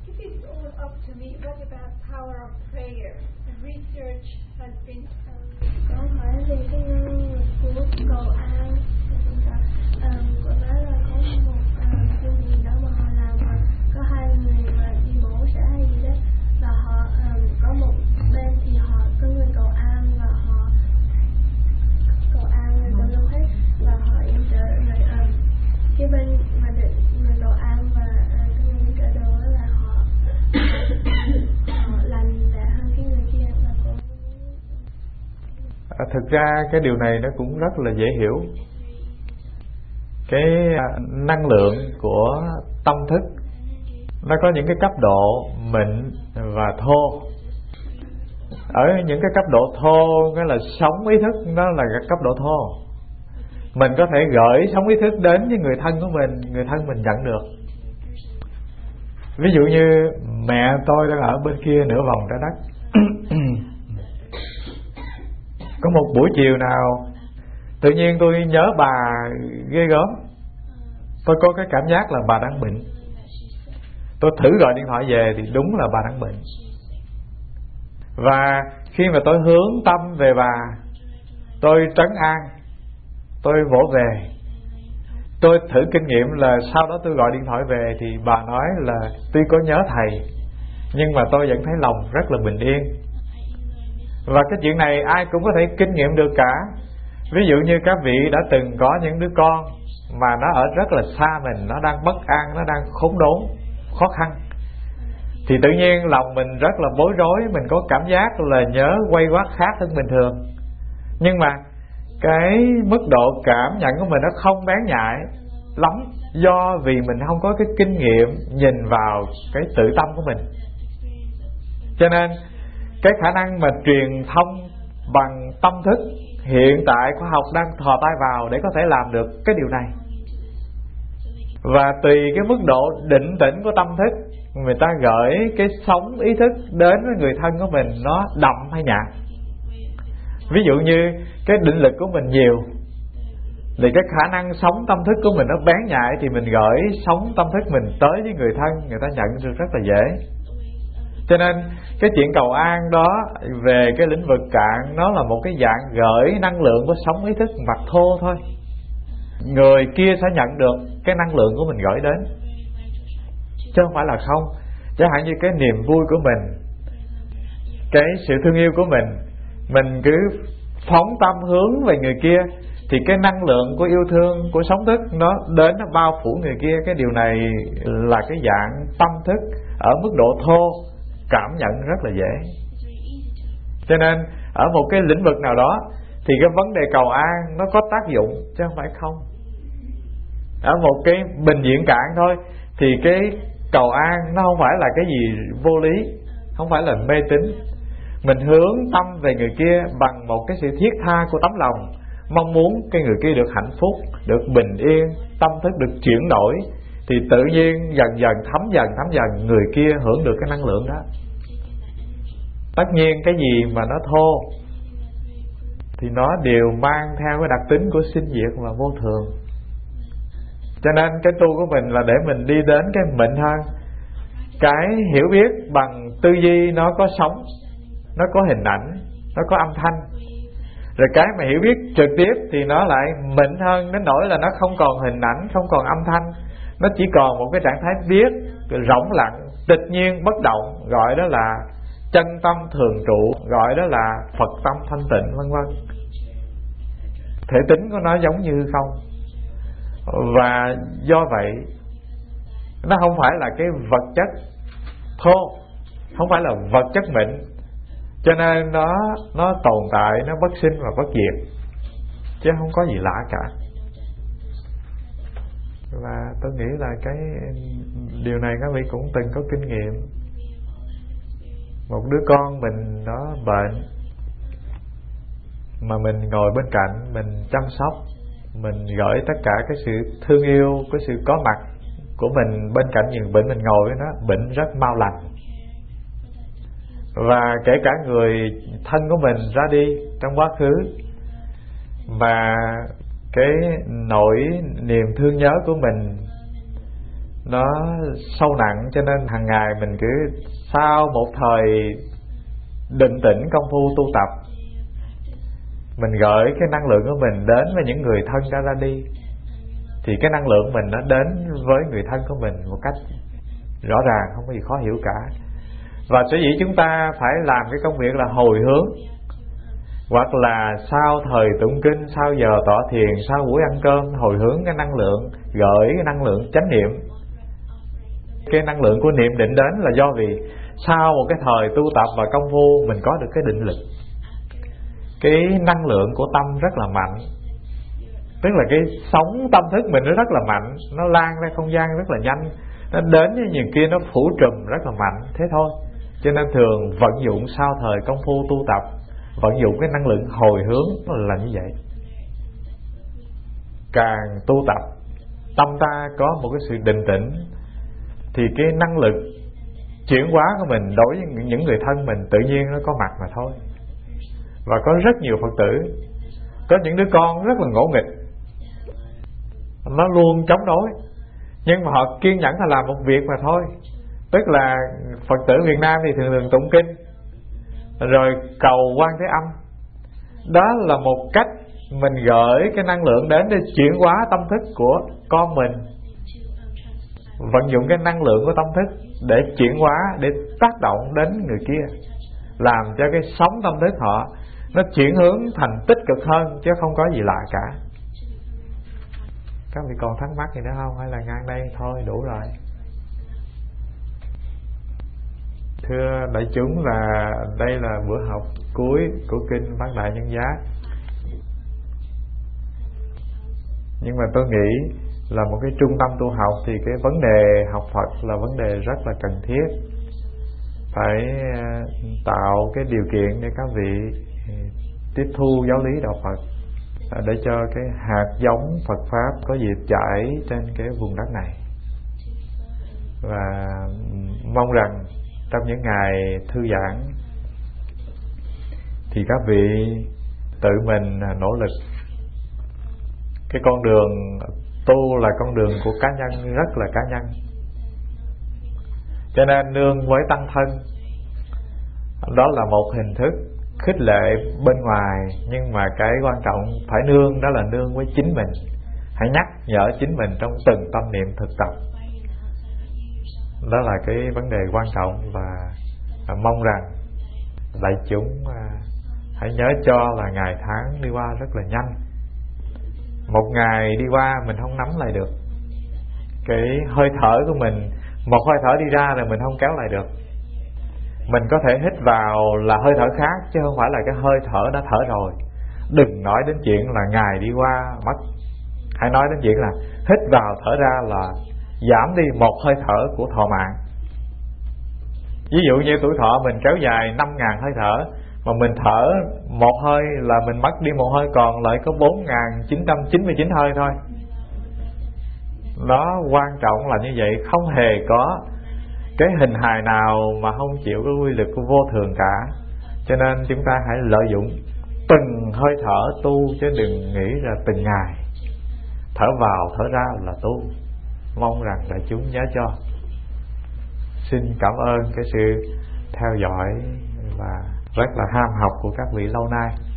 Có hỏi về cái năng lực của cầu an. Cô nói là có một chương gì đó mà họ làm mà có hai người mà đi mổ sẽ hay gì đó, và họ có một bên thì họ có người cầu an và họ cầu an người ta luôn hết, và họ yểm trợ rồi cái bên mà được người cầu an và cái người yểm trợ đồ là họ lành lẹ hơn cái người kia. Và cô thực ra cái điều này nó cũng rất là dễ hiểu. Cái năng lượng của tâm thức nó có những cái cấp độ mịn và thô. Ở những cái cấp độ thô, cái là sống ý thức, nó là cái cấp độ thô. Mình có thể gửi sống ý thức đến với người thân của mình, người thân mình nhận được. Ví dụ như mẹ tôi đang ở bên kia nửa vòng trái đất. Có một buổi chiều nào tự nhiên tôi nhớ bà ghê gớm. Tôi có cái cảm giác là bà đang bệnh. Tôi thử gọi điện thoại về thì đúng là bà đang bệnh. Và khi mà tôi hướng tâm về bà, tôi trấn an, tôi vỗ về. Tôi thử kinh nghiệm là sau đó tôi gọi điện thoại về thì bà nói là tuy có nhớ thầy nhưng mà tôi vẫn thấy lòng rất là bình yên. Và cái chuyện này ai cũng có thể kinh nghiệm được cả. Ví dụ như các vị đã từng có những đứa con mà nó ở rất là xa mình, nó đang bất an, nó đang khốn đốn, khó khăn, thì tự nhiên lòng mình rất là bối rối. Mình có cảm giác là nhớ quay quát khác hơn bình thường, nhưng mà cái mức độ cảm nhận của mình nó không bén nhạy lắm, do vì mình không có cái kinh nghiệm nhìn vào cái tự tâm của mình. Cho nên cái khả năng mà truyền thông bằng tâm thức, hiện tại khoa học đang thò tay vào để có thể làm được cái điều này. Và tùy cái mức độ định tĩnh của tâm thức người ta gửi cái sóng ý thức đến với người thân của mình nó đậm hay nhạt. Ví dụ như cái định lực của mình nhiều thì cái khả năng sống tâm thức của mình nó bén nhạy, thì mình gửi sống tâm thức mình tới với người thân, người ta nhận được rất là dễ. Cho nên cái chuyện cầu an đó về cái lĩnh vực cạn, nó là một cái dạng gửi năng lượng của sóng ý thức mặt thô thôi. Người kia sẽ nhận được cái năng lượng của mình gửi đến, chứ không phải là không. Chẳng hạn như cái niềm vui của mình, cái sự thương yêu của mình cứ phóng tâm hướng về người kia, thì cái năng lượng của yêu thương, của sóng thức nó đến, nó bao phủ người kia. Cái điều này là cái dạng tâm thức ở mức độ thô, cảm nhận rất là dễ. Cho nên ở một cái lĩnh vực nào đó thì cái vấn đề cầu an nó có tác dụng, chứ không phải không. Ở một cái bình diện cạn thôi thì cái cầu an nó không phải là cái gì vô lý, không phải là mê tín. Mình hướng tâm về người kia bằng một cái sự thiết tha của tấm lòng, mong muốn cái người kia được hạnh phúc, được bình yên, tâm thức được chuyển đổi, thì tự nhiên dần dần thấm dần người kia hưởng được cái năng lượng đó. Tất nhiên cái gì mà nó thô thì nó đều mang theo cái đặc tính của sinh diệt và vô thường. Cho nên cái tu của mình là để mình đi đến cái mịn hơn. Cái hiểu biết bằng tư duy nó có sóng, nó có hình ảnh, nó có âm thanh. Rồi cái mà hiểu biết trực tiếp thì nó lại mịn hơn đến nỗi là nó không còn hình ảnh, không còn âm thanh, nó chỉ còn một cái trạng thái biết rỗng lặng, tịch nhiên, bất động, gọi đó là chân tâm thường trụ, gọi đó là Phật tâm thanh tịnh, vân vân. Thể tính của nó giống như không. Và do vậy nó không phải là cái vật chất thô, không phải là vật chất mịn, cho nên nó tồn tại, nó bất sinh và bất diệt, chứ không có gì lạ cả. Và tôi nghĩ là cái điều này các vị cũng từng có kinh nghiệm. Một đứa con mình nó bệnh mà mình ngồi bên cạnh, mình chăm sóc, mình gửi tất cả cái sự thương yêu, cái sự có mặt của mình bên cạnh những bệnh, mình ngồi với nó, bệnh rất mau lành. Và kể cả người thân của mình ra đi trong quá khứ, mà cái nỗi niềm thương nhớ của mình nó sâu nặng, cho nên hàng ngày mình cứ sau một thời định tĩnh công phu tu tập, mình gửi cái năng lượng của mình đến với những người thân đã ra đi, thì cái năng lượng mình nó đến với người thân của mình một cách rõ ràng, không có gì khó hiểu cả. Và sở dĩ chúng ta phải làm cái công việc là hồi hướng, hoặc là sau thời tụng kinh, sau giờ tọa thiền, sau buổi ăn cơm, hồi hướng cái năng lượng, gửi cái năng lượng chánh niệm. Cái năng lượng của niệm định đến là do vì sau một cái thời tu tập và công phu mình có được cái định lực. Cái năng lượng của tâm rất là mạnh, tức là cái sóng tâm thức mình nó rất là mạnh, nó lan ra không gian rất là nhanh, nó đến với những kia nó phủ trùm rất là mạnh, thế thôi. Cho nên thường vận dụng sau thời công phu tu tập, vận dụng cái năng lượng hồi hướng là như vậy. Càng tu tập, tâm ta có một cái sự định tĩnh, thì cái năng lực chuyển hóa của mình đối với những người thân mình tự nhiên nó có mặt mà thôi. Và có rất nhiều Phật tử, có những đứa con rất là ngỗ nghịch, nó luôn chống đối, nhưng mà họ kiên nhẫn là làm một việc mà thôi. Tức là Phật tử Việt Nam thì thường thường tụng kinh rồi cầu Quan Thế Âm. Đó là một cách mình gửi cái năng lượng đến để chuyển hóa tâm thức của con mình, vận dụng cái năng lượng của tâm thức để chuyển hóa, để tác động đến người kia, làm cho cái sóng tâm thức họ nó chuyển hướng thành tích cực hơn, chứ không có gì lạ cả. Các vị còn thắc mắc gì nữa không? Hay là ngang đây thôi đủ rồi? Thưa đại chúng, là đây là bữa học cuối của kinh Bát Đại Nhân Giác. Nhưng mà tôi nghĩ là một cái trung tâm tu học thì cái vấn đề học Phật là vấn đề rất là cần thiết. Phải tạo cái điều kiện để các vị tiếp thu giáo lý đạo Phật, để cho cái hạt giống Phật Pháp có dịp chảy trên cái vùng đất này. Và mong rằng trong những ngày thư giãn thì các vị tự mình nỗ lực. Cái con đường tu là con đường của cá nhân, rất là cá nhân, cho nên nương với tăng thân đó là một hình thức khích lệ bên ngoài, nhưng mà cái quan trọng phải nương đó là nương với chính mình. Hãy nhắc nhở chính mình trong từng tâm niệm thực tập. Đó là cái vấn đề quan trọng, và mong rằng đại chúng hãy nhớ cho là ngày tháng đi qua rất là nhanh. Một ngày đi qua mình không nắm lại được. Cái hơi thở của mình, một hơi thở đi ra rồi mình không kéo lại được. Mình có thể hít vào là hơi thở khác, chứ không phải là cái hơi thở đã thở rồi. Đừng nói đến chuyện là ngày đi qua mất. Hãy nói đến chuyện là hít vào thở ra là giảm đi một hơi thở của thọ mạng. Ví dụ như tuổi thọ mình kéo dài 5.000 hơi thở, mà mình thở một hơi là mình mất đi một hơi, còn lại có 4.999 hơi thôi. Nó quan trọng là như vậy. Không hề có cái hình hài nào mà không chịu cái quy luật của vô thường cả. Cho nên chúng ta hãy lợi dụng từng hơi thở tu, chứ đừng nghĩ là từng ngày. Thở vào thở ra là tu. Mong rằng đại chúng nhớ cho. Xin cảm ơn cái sự theo dõi và rất là ham học của các vị lâu nay.